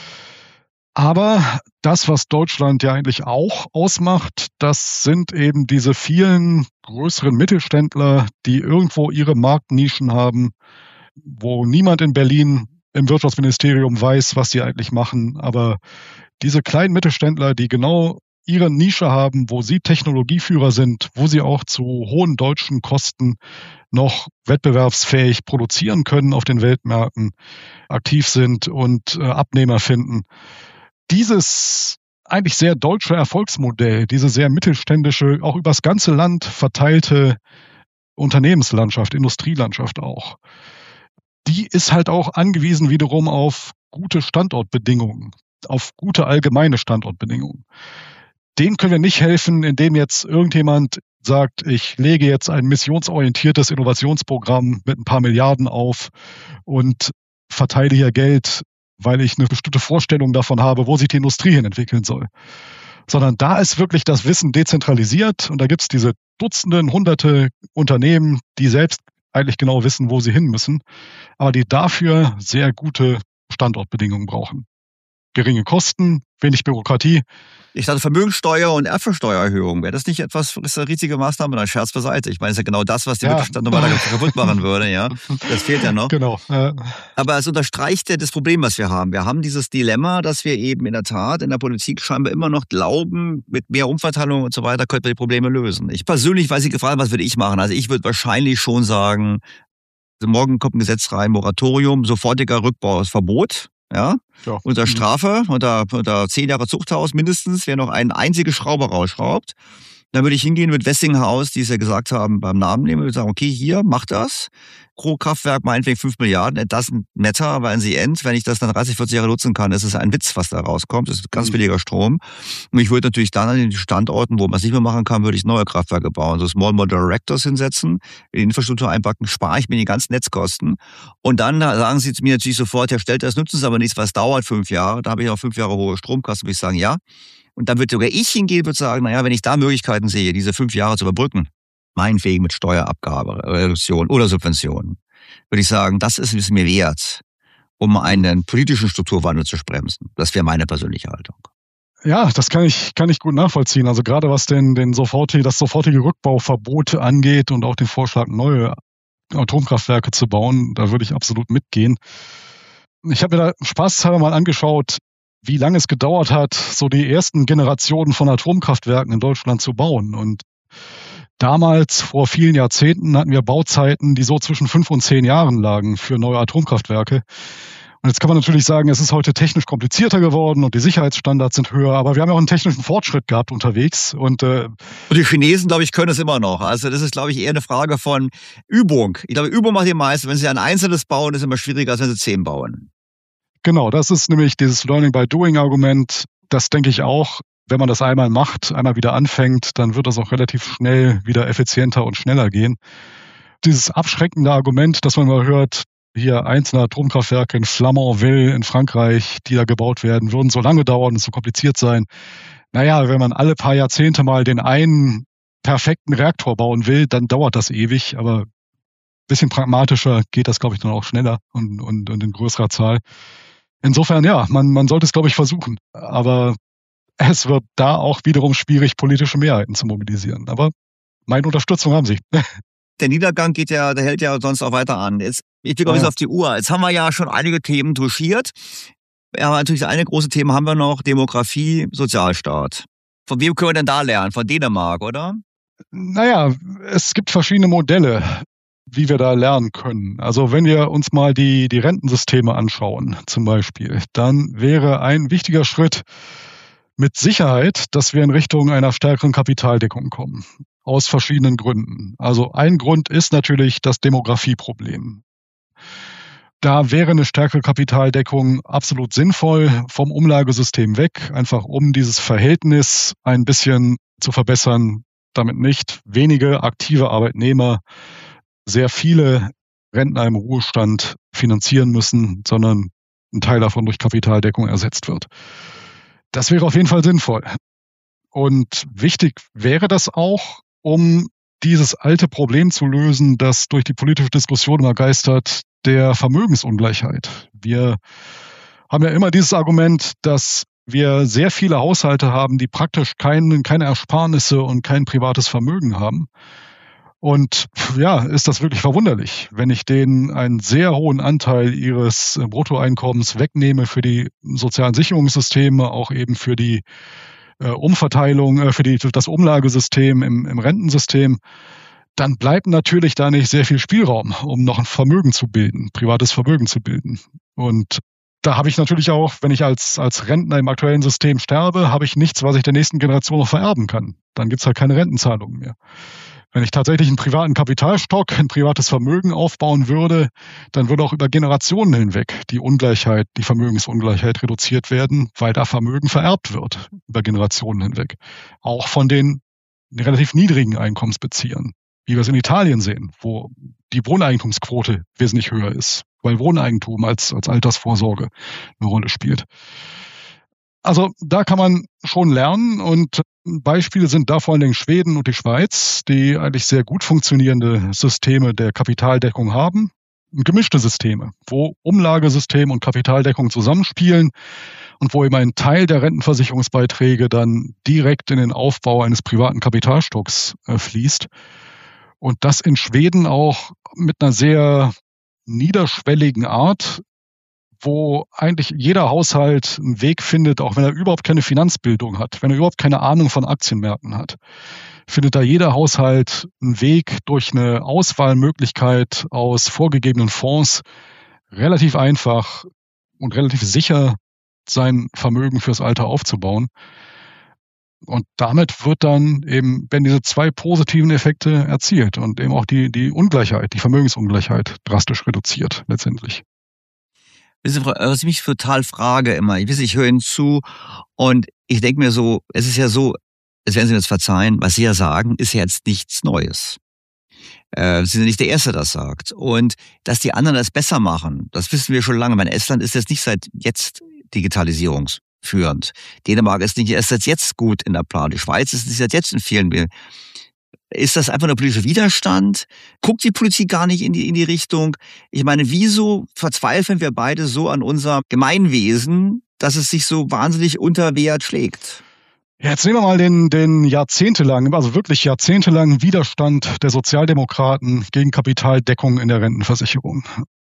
Aber das, was Deutschland ja eigentlich auch ausmacht, das sind eben diese vielen größeren Mittelständler, die irgendwo ihre Marktnischen haben, wo niemand in Berlin im Wirtschaftsministerium weiß, was sie eigentlich machen. Aber diese kleinen Mittelständler, die genau ihre Nische haben, wo sie Technologieführer sind, wo sie auch zu hohen deutschen Kosten noch wettbewerbsfähig produzieren können, auf den Weltmärkten aktiv sind und Abnehmer finden. Dieses eigentlich sehr deutsche Erfolgsmodell, diese sehr mittelständische, auch übers ganze Land verteilte Unternehmenslandschaft, Industrielandschaft auch, die ist halt auch angewiesen wiederum auf gute Standortbedingungen, auf gute allgemeine Standortbedingungen. Denen können wir nicht helfen, indem jetzt irgendjemand sagt, ich lege jetzt ein missionsorientiertes Innovationsprogramm mit ein paar Milliarden auf und verteile hier Geld, weil ich eine bestimmte Vorstellung davon habe, wo sich die Industrie hin entwickeln soll. Sondern da ist wirklich das Wissen dezentralisiert und da gibt es diese Dutzenden, Hunderte Unternehmen, die selbst eigentlich genau wissen, wo sie hin müssen, aber die dafür sehr gute Standortbedingungen brauchen. Geringe Kosten, wenig Bürokratie. Ich dachte, Vermögensteuer und Erbschaftssteuererhöhung, wäre das nicht etwas, ist eine riesige Maßnahme? Ein Scherz beiseite. Ich meine, das ist ja genau das, was die Mittelstand noch weiter kaputt machen würde. Ja, das fehlt ja noch. Genau. Aber es unterstreicht ja das Problem, was wir haben. Wir haben dieses Dilemma, dass wir eben in der Tat in der Politik scheinbar immer noch glauben, mit mehr Umverteilung und so weiter könnten wir die Probleme lösen. Ich persönlich, weil Sie gefragt haben, was würde ich machen? Also ich würde wahrscheinlich schon sagen, morgen kommt ein Gesetz rein, Moratorium, sofortiger Rückbauverbot. Ja, unter Strafe, unter 10 Jahre Zuchthaus mindestens, wer noch eine einzige Schraube rausschraubt. Dann würde ich hingehen mit Westinghouse, die es ja gesagt haben, beim Namen nehmen und sagen, okay, hier, mach das. Pro Kraftwerk meinetwegen 5 Milliarden, it doesn't matter, weil sie end. Wenn ich das dann 30, 40 Jahre nutzen kann, ist es ein Witz, was da rauskommt. Das ist ganz billiger Strom. Und ich würde natürlich dann an den Standorten, wo man es nicht mehr machen kann, würde ich neue Kraftwerke bauen. So Small Modular Reactors hinsetzen, in die Infrastruktur einpacken, spare ich mir die ganzen Netzkosten. Und dann sagen sie zu mir natürlich sofort, Herr Stelter, das nützen Sie aber nichts, was dauert 5 Jahre. Da habe ich auch 5 Jahre hohe Stromkosten, würde ich sagen, ja. Und dann würde sogar ich hingehen, würde sagen, naja, wenn ich da Möglichkeiten sehe, diese 5 Jahre zu überbrücken, meinetwegen mit Steuerabgabe, Reduktion oder Subventionen, würde ich sagen, das ist es mir wert, um einen politischen Strukturwandel zu bremsen. Das wäre meine persönliche Haltung. Ja, das kann ich gut nachvollziehen. Also gerade was das sofortige Rückbauverbot angeht und auch den Vorschlag, neue Atomkraftwerke zu bauen, da würde ich absolut mitgehen. Ich habe mir da spaßhalber mal angeschaut, wie lange es gedauert hat, so die ersten Generationen von Atomkraftwerken in Deutschland zu bauen. Und damals, vor vielen Jahrzehnten, hatten wir Bauzeiten, die so zwischen 5 und 10 Jahren lagen für neue Atomkraftwerke. Und jetzt kann man natürlich sagen, es ist heute technisch komplizierter geworden und die Sicherheitsstandards sind höher, aber wir haben ja auch einen technischen Fortschritt gehabt unterwegs. Und die Chinesen, glaube ich, können es immer noch. Also das ist, glaube ich, eher eine Frage von Übung. Ich glaube, Übung macht die meisten. Wenn Sie ein einzelnes bauen, ist es immer schwieriger, als wenn Sie 10 bauen. Genau, das ist nämlich dieses Learning-by-Doing-Argument. Das denke ich auch, wenn man das einmal macht, einmal wieder anfängt, dann wird das auch relativ schnell wieder effizienter und schneller gehen. Dieses abschreckende Argument, das man mal hört, hier einzelne Atomkraftwerke in Flamanville in Frankreich, die da gebaut werden, würden so lange dauern und so kompliziert sein. Naja, wenn man alle paar Jahrzehnte mal den einen perfekten Reaktor bauen will, dann dauert das ewig, aber ein bisschen pragmatischer geht das, glaube ich, dann auch schneller und in größerer Zahl. Insofern, ja, man sollte es, glaube ich, versuchen. Aber es wird da auch wiederum schwierig, politische Mehrheiten zu mobilisieren. Aber meine Unterstützung haben Sie. Der Niedergang der hält ja sonst auch weiter an. Ich blicke auf die Uhr. Jetzt haben wir ja schon einige Themen touchiert. Aber natürlich das eine große Thema haben wir noch, Demografie, Sozialstaat. Von wem können wir denn da lernen? Von Dänemark, oder? Naja, es gibt verschiedene Modelle, wie wir da lernen können. Also wenn wir uns mal die Rentensysteme anschauen, zum Beispiel, dann wäre ein wichtiger Schritt mit Sicherheit, dass wir in Richtung einer stärkeren Kapitaldeckung kommen. Aus verschiedenen Gründen. Also ein Grund ist natürlich das Demografieproblem. Da wäre eine stärkere Kapitaldeckung absolut sinnvoll, vom Umlagesystem weg, einfach um dieses Verhältnis ein bisschen zu verbessern, damit nicht wenige aktive Arbeitnehmer sehr viele Rentner im Ruhestand finanzieren müssen, sondern ein Teil davon durch Kapitaldeckung ersetzt wird. Das wäre auf jeden Fall sinnvoll. Und wichtig wäre das auch, um dieses alte Problem zu lösen, das durch die politische Diskussion immer geistert, der Vermögensungleichheit. Wir haben ja immer dieses Argument, dass wir sehr viele Haushalte haben, die praktisch keine Ersparnisse und kein privates Vermögen haben. Und ja, ist das wirklich verwunderlich, wenn ich denen einen sehr hohen Anteil ihres Bruttoeinkommens wegnehme für die sozialen Sicherungssysteme, auch eben für die Umverteilung, für das Umlagesystem im Rentensystem, dann bleibt natürlich da nicht sehr viel Spielraum, um noch ein Vermögen zu bilden, privates Vermögen zu bilden. Und da habe ich natürlich auch, wenn ich als Rentner im aktuellen System sterbe, habe ich nichts, was ich der nächsten Generation noch vererben kann. Dann gibt es halt keine Rentenzahlungen mehr. Wenn ich tatsächlich einen privaten Kapitalstock, ein privates Vermögen aufbauen würde, dann würde auch über Generationen hinweg die Vermögensungleichheit reduziert werden, weil da Vermögen vererbt wird über Generationen hinweg. Auch von den relativ niedrigen Einkommensbeziehern, wie wir es in Italien sehen, wo die Wohneigentumsquote wesentlich höher ist, weil Wohneigentum als Altersvorsorge eine Rolle spielt. Also da kann man schon lernen und Beispiele sind da vor allen Dingen Schweden und die Schweiz, die eigentlich sehr gut funktionierende Systeme der Kapitaldeckung haben. Gemischte Systeme, wo Umlagesystem und Kapitaldeckung zusammenspielen und wo eben ein Teil der Rentenversicherungsbeiträge dann direkt in den Aufbau eines privaten Kapitalstocks fließt. Und das in Schweden auch mit einer sehr niederschwelligen Art, wo eigentlich jeder Haushalt einen Weg findet, auch wenn er überhaupt keine Finanzbildung hat, wenn er überhaupt keine Ahnung von Aktienmärkten hat, findet da jeder Haushalt einen Weg durch eine Auswahlmöglichkeit aus vorgegebenen Fonds relativ einfach und relativ sicher sein Vermögen fürs Alter aufzubauen. Und damit wird dann eben, wenn diese zwei positiven Effekte erzielt und eben auch die Ungleichheit, die Vermögensungleichheit drastisch reduziert letztendlich. Was ich mich total frage immer, ich höre Ihnen zu und ich denke mir so, es ist ja so, es werden Sie mir jetzt verzeihen, was Sie ja sagen, ist ja jetzt nichts Neues. Sie sind nicht der Erste, der das sagt. Und dass die anderen das besser machen, das wissen wir schon lange. Estland ist jetzt nicht seit jetzt digitalisierungsführend. Dänemark ist nicht erst seit jetzt gut in der Planung. Die Schweiz ist nicht seit jetzt in vielen. Ist das einfach nur politischer Widerstand? Guckt die Politik gar nicht in die Richtung? Ich meine, wieso verzweifeln wir beide so an unser Gemeinwesen, dass es sich so wahnsinnig unter Wert schlägt? Ja, jetzt nehmen wir mal den jahrzehntelangen, also wirklich jahrzehntelangen Widerstand der Sozialdemokraten gegen Kapitaldeckung in der Rentenversicherung.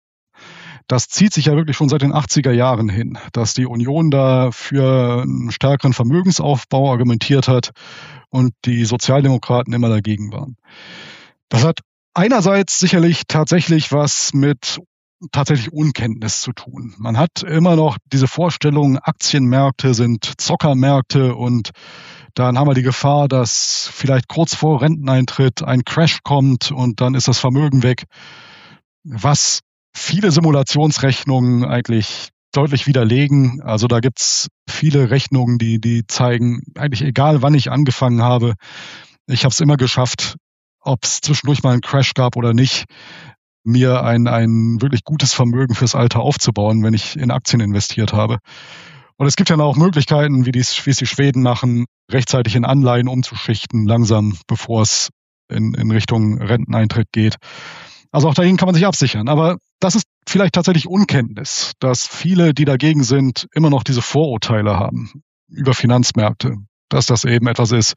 Das zieht sich ja wirklich schon seit den 80er Jahren hin, dass die Union da für einen stärkeren Vermögensaufbau argumentiert hat und die Sozialdemokraten immer dagegen waren. Das hat einerseits sicherlich tatsächlich was mit tatsächlich Unkenntnis zu tun. Man hat immer noch diese Vorstellung, Aktienmärkte sind Zockermärkte und dann haben wir die Gefahr, dass vielleicht kurz vor Renteneintritt ein Crash kommt und dann ist das Vermögen weg, was viele Simulationsrechnungen eigentlich deutlich widerlegen. Also da gibt's viele Rechnungen, die zeigen, eigentlich egal wann ich angefangen habe, ich habe es immer geschafft, ob es zwischendurch mal einen Crash gab oder nicht, mir ein wirklich gutes Vermögen fürs Alter aufzubauen, wenn ich in Aktien investiert habe. Und es gibt ja auch Möglichkeiten, wie es die Schweden machen, rechtzeitig in Anleihen umzuschichten, langsam, bevor es in Richtung Renteneintritt geht. Also auch dagegen kann man sich absichern. Aber das ist vielleicht tatsächlich Unkenntnis, dass viele, die dagegen sind, immer noch diese Vorurteile haben über Finanzmärkte, dass das eben etwas ist,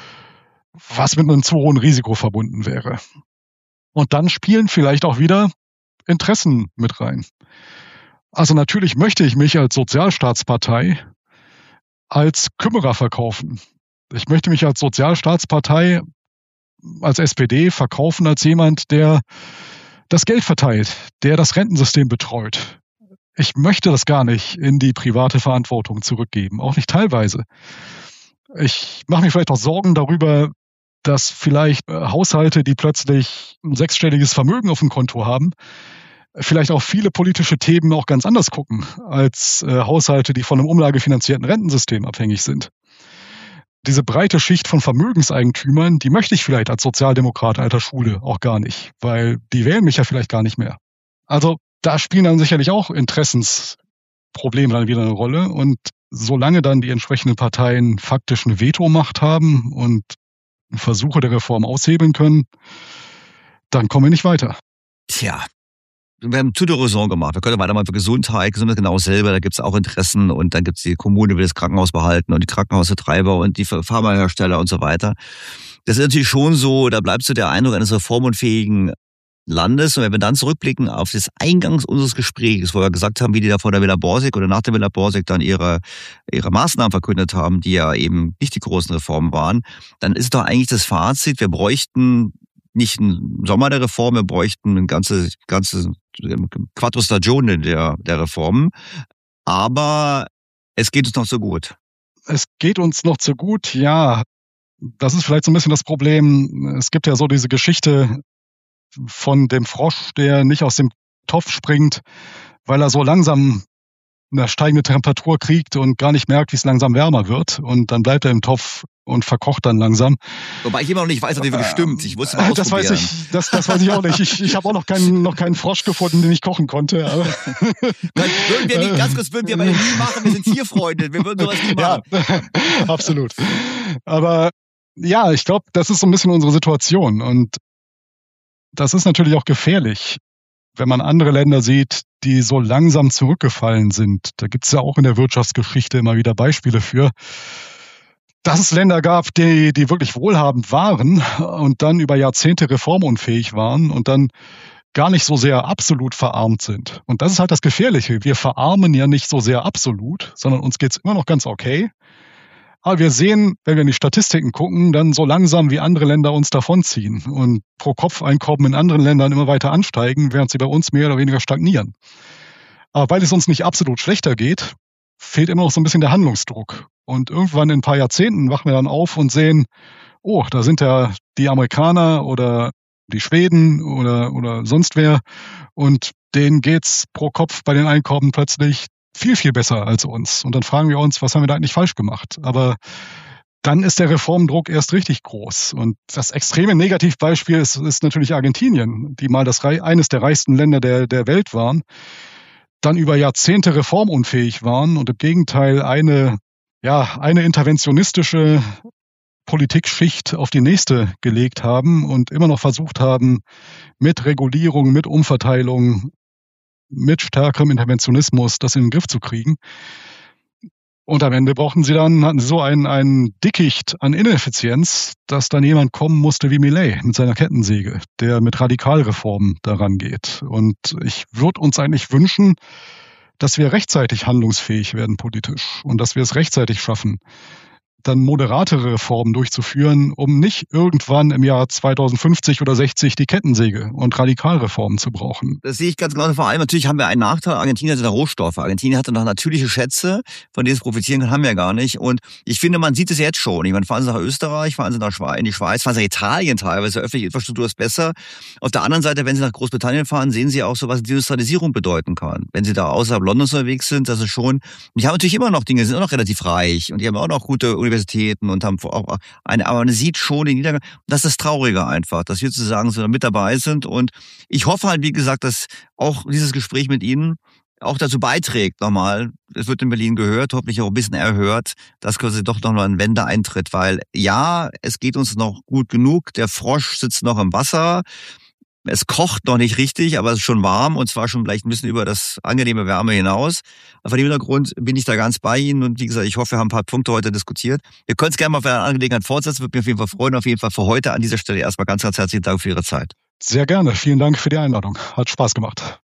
was mit einem zu hohen Risiko verbunden wäre. Und dann spielen vielleicht auch wieder Interessen mit rein. Also natürlich möchte ich mich als Sozialstaatspartei als Kümmerer verkaufen. Ich möchte mich als Sozialstaatspartei, als SPD verkaufen als jemand, der das Geld verteilt, der das Rentensystem betreut. Ich möchte das gar nicht in die private Verantwortung zurückgeben, auch nicht teilweise. Ich mache mir vielleicht auch Sorgen darüber, dass vielleicht Haushalte, die plötzlich ein 6-stelliges Vermögen auf dem Konto haben, vielleicht auch viele politische Themen auch ganz anders gucken als Haushalte, die von einem umlagefinanzierten Rentensystem abhängig sind. Diese breite Schicht von Vermögenseigentümern, die möchte ich vielleicht als Sozialdemokrat alter Schule auch gar nicht, weil die wählen mich ja vielleicht gar nicht mehr. Also da spielen dann sicherlich auch Interessensprobleme dann wieder eine Rolle. Und solange dann die entsprechenden Parteien faktisch eine Vetomacht haben und Versuche der Reform aushebeln können, dann kommen wir nicht weiter. Tja, wir haben zu die Raison gemacht. Wir können weitermachen für Gesundheit genau selber. Da gibt es auch Interessen und dann gibt es die Kommune, die will das Krankenhaus behalten und die Krankenhausbetreiber und die Pharmahersteller und so weiter. Das ist natürlich schon so, da bleibt so der Eindruck eines reformunfähigen Landes. Und wenn wir dann zurückblicken auf das Eingangs unseres Gesprächs, wo wir gesagt haben, wie die da vor der Villa Borsig oder nach der Villa Borsig dann ihre Maßnahmen verkündet haben, die ja eben nicht die großen Reformen waren, dann ist doch eigentlich das Fazit, wir bräuchten nicht einen Sommer der Reform, wir bräuchten ein ganze Quattro Stagioni der Reformen. Aber es geht uns noch so gut. Es geht uns noch zu gut, ja. Das ist vielleicht so ein bisschen das Problem. Es gibt ja so diese Geschichte von dem Frosch, der nicht aus dem Topf springt, weil er so langsam eine steigende Temperatur kriegt und gar nicht merkt, wie es langsam wärmer wird. Und dann bleibt er im Topf und verkocht dann langsam. Wobei ich immer noch nicht weiß, ob das wirklich stimmt. Ich musste mal ausprobieren. Das weiß ich auch nicht. Ich habe auch noch keinen Frosch gefunden, den ich kochen konnte. Aber würden wir nicht, ganz kurz, würden wir aber nie machen. Wir sind Tierfreunde. Wir würden sowas nie machen. Ja, absolut. Aber ja, ich glaube, das ist so ein bisschen unsere Situation. Und das ist natürlich auch gefährlich, wenn man andere Länder sieht, die so langsam zurückgefallen sind. Da gibt es ja auch in der Wirtschaftsgeschichte immer wieder Beispiele für, dass es Länder gab, die wirklich wohlhabend waren und dann über Jahrzehnte reformunfähig waren und dann gar nicht so sehr absolut verarmt sind. Und das ist halt das Gefährliche. Wir verarmen ja nicht so sehr absolut, sondern uns geht's immer noch ganz okay. Aber wir sehen, wenn wir in die Statistiken gucken, dann so langsam, wie andere Länder uns davonziehen und Pro-Kopf-Einkommen in anderen Ländern immer weiter ansteigen, während sie bei uns mehr oder weniger stagnieren. Aber weil es uns nicht absolut schlechter geht, fehlt immer noch so ein bisschen der Handlungsdruck. Und irgendwann in ein paar Jahrzehnten wachen wir dann auf und sehen, oh, da sind ja die Amerikaner oder die Schweden oder sonst wer und denen geht's pro Kopf bei den Einkommen plötzlich viel, viel besser als uns. Und dann fragen wir uns, was haben wir da eigentlich falsch gemacht? Aber dann ist der Reformdruck erst richtig groß. Und das extreme Negativbeispiel ist natürlich Argentinien, die mal eines der reichsten Länder der Welt waren, dann über Jahrzehnte reformunfähig waren und im Gegenteil eine interventionistische Politikschicht auf die nächste gelegt haben und immer noch versucht haben, mit Regulierung, mit Umverteilung, mit stärkerem Interventionismus das in den Griff zu kriegen. Und am Ende hatten sie so ein Dickicht an Ineffizienz, dass dann jemand kommen musste wie Milei mit seiner Kettensäge, der mit Radikalreformen daran geht. Und ich würde uns eigentlich wünschen, dass wir rechtzeitig handlungsfähig werden politisch und dass wir es rechtzeitig schaffen, dann moderatere Reformen durchzuführen, um nicht irgendwann im Jahr 2050 oder 60 die Kettensäge und Radikalreformen zu brauchen. Das sehe ich ganz genau. Vor allem natürlich haben wir einen Nachteil. Argentinien hat da Rohstoffe. Argentinien hatte noch natürliche Schätze, von denen es profitieren kann, haben wir gar nicht. Und ich finde, man sieht es jetzt schon. Ich meine, fahren Sie nach Österreich, fahren Sie in die Schweiz, fahren Sie nach Italien teilweise. Öffentliche Infrastruktur ist besser. Auf der anderen Seite, wenn Sie nach Großbritannien fahren, sehen Sie auch so, was die Industrialisierung bedeuten kann. Wenn Sie da außerhalb Londons unterwegs sind, das ist schon, die haben natürlich immer noch Dinge, sind auch noch relativ reich und die haben auch noch gute Universitäten und haben auch aber man sieht schon den Niedergang. Das ist das Traurige einfach, dass wir sozusagen so mit dabei sind. Und ich hoffe halt, wie gesagt, dass auch dieses Gespräch mit Ihnen auch dazu beiträgt, nochmal, es wird in Berlin gehört, hoffentlich auch ein bisschen erhört, dass quasi doch nochmal ein Wende eintritt, weil ja, es geht uns noch gut genug, der Frosch sitzt noch im Wasser, Es kocht noch nicht richtig, aber es ist schon warm und zwar schon vielleicht ein bisschen über das angenehme Wärme hinaus. Vor dem Hintergrund bin ich da ganz bei Ihnen und wie gesagt, ich hoffe, wir haben ein paar Punkte heute diskutiert. Wir können es gerne mal für eine andere Gelegenheit fortsetzen, würde mich auf jeden Fall freuen. Auf jeden Fall für heute an dieser Stelle erstmal ganz, ganz herzlichen Dank für Ihre Zeit. Sehr gerne. Vielen Dank für die Einladung. Hat Spaß gemacht.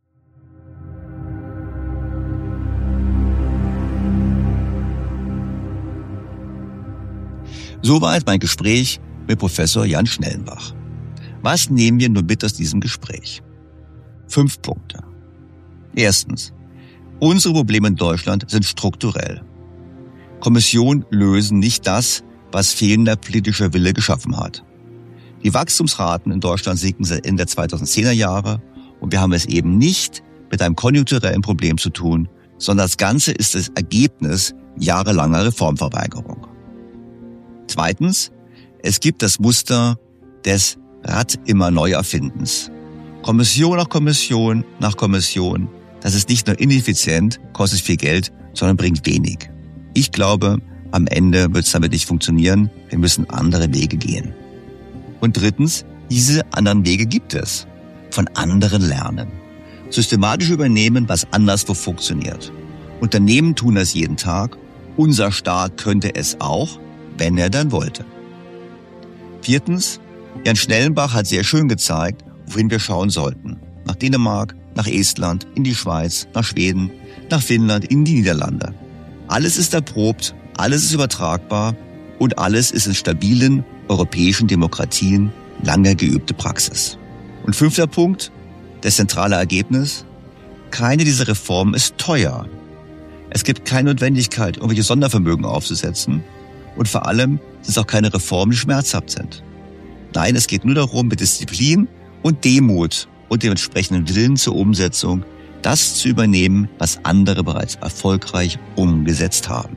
Soweit mein Gespräch mit Professor Jan Schnellenbach. Was nehmen wir nun mit aus diesem Gespräch? 5 Punkte. Erstens. Unsere Probleme in Deutschland sind strukturell. Kommissionen lösen nicht das, was fehlender politischer Wille geschaffen hat. Die Wachstumsraten in Deutschland sinken seit Ende der 2010er Jahre und wir haben es eben nicht mit einem konjunkturellen Problem zu tun, sondern das Ganze ist das Ergebnis jahrelanger Reformverweigerung. Zweitens, es gibt das Muster des Rad immer neu Erfindens. Kommission nach Kommission nach Kommission. Das ist nicht nur ineffizient, kostet viel Geld, sondern bringt wenig. Ich glaube, am Ende wird es damit nicht funktionieren. Wir müssen andere Wege gehen. Und drittens, diese anderen Wege gibt es. Von anderen lernen. Systematisch übernehmen, was anderswo funktioniert. Unternehmen tun das jeden Tag. Unser Staat könnte es auch, wenn er dann wollte. Viertens, Jan Schnellenbach hat sehr schön gezeigt, wohin wir schauen sollten. Nach Dänemark, nach Estland, in die Schweiz, nach Schweden, nach Finnland, in die Niederlande. Alles ist erprobt, alles ist übertragbar und alles ist in stabilen europäischen Demokratien lange geübte Praxis. Und 5. Punkt, das zentrale Ergebnis: keine dieser Reformen ist teuer. Es gibt keine Notwendigkeit, irgendwelche Sondervermögen aufzusetzen. Und vor allem sind es auch keine Reformen, die schmerzhaft sind. Nein, es geht nur darum, mit Disziplin und Demut und dem entsprechenden Willen zur Umsetzung das zu übernehmen, was andere bereits erfolgreich umgesetzt haben.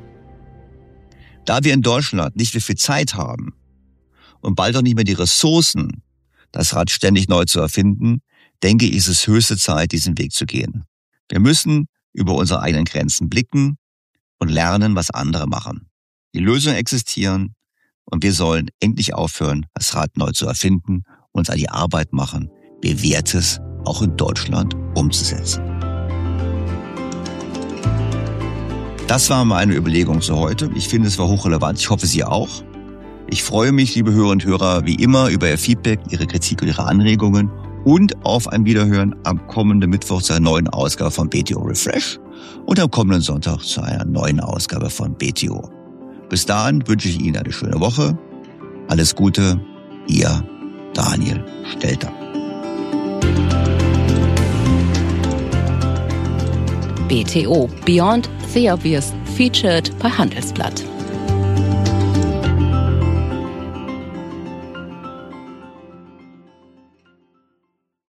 Da wir in Deutschland nicht mehr viel Zeit haben und bald auch nicht mehr die Ressourcen, das Rad ständig neu zu erfinden, denke ich, ist es höchste Zeit, diesen Weg zu gehen. Wir müssen über unsere eigenen Grenzen blicken und lernen, was andere machen. Die Lösungen existieren und wir sollen endlich aufhören, das Rad neu zu erfinden, uns an die Arbeit machen, Bewährtes auch in Deutschland umzusetzen. Das war meine Überlegung zu heute. Ich finde, es war hochrelevant. Ich hoffe, Sie auch. Ich freue mich, liebe Hörerinnen und Hörer, wie immer über Ihr Feedback, Ihre Kritik und Ihre Anregungen und auf ein Wiederhören am kommenden Mittwoch zu einer neuen Ausgabe von BTO Refresh und am kommenden Sonntag zu einer neuen Ausgabe von BTO. Bis dahin wünsche ich Ihnen eine schöne Woche. Alles Gute, Ihr Daniel Stelter. BTO Beyond the Obvious, featured bei Handelsblatt.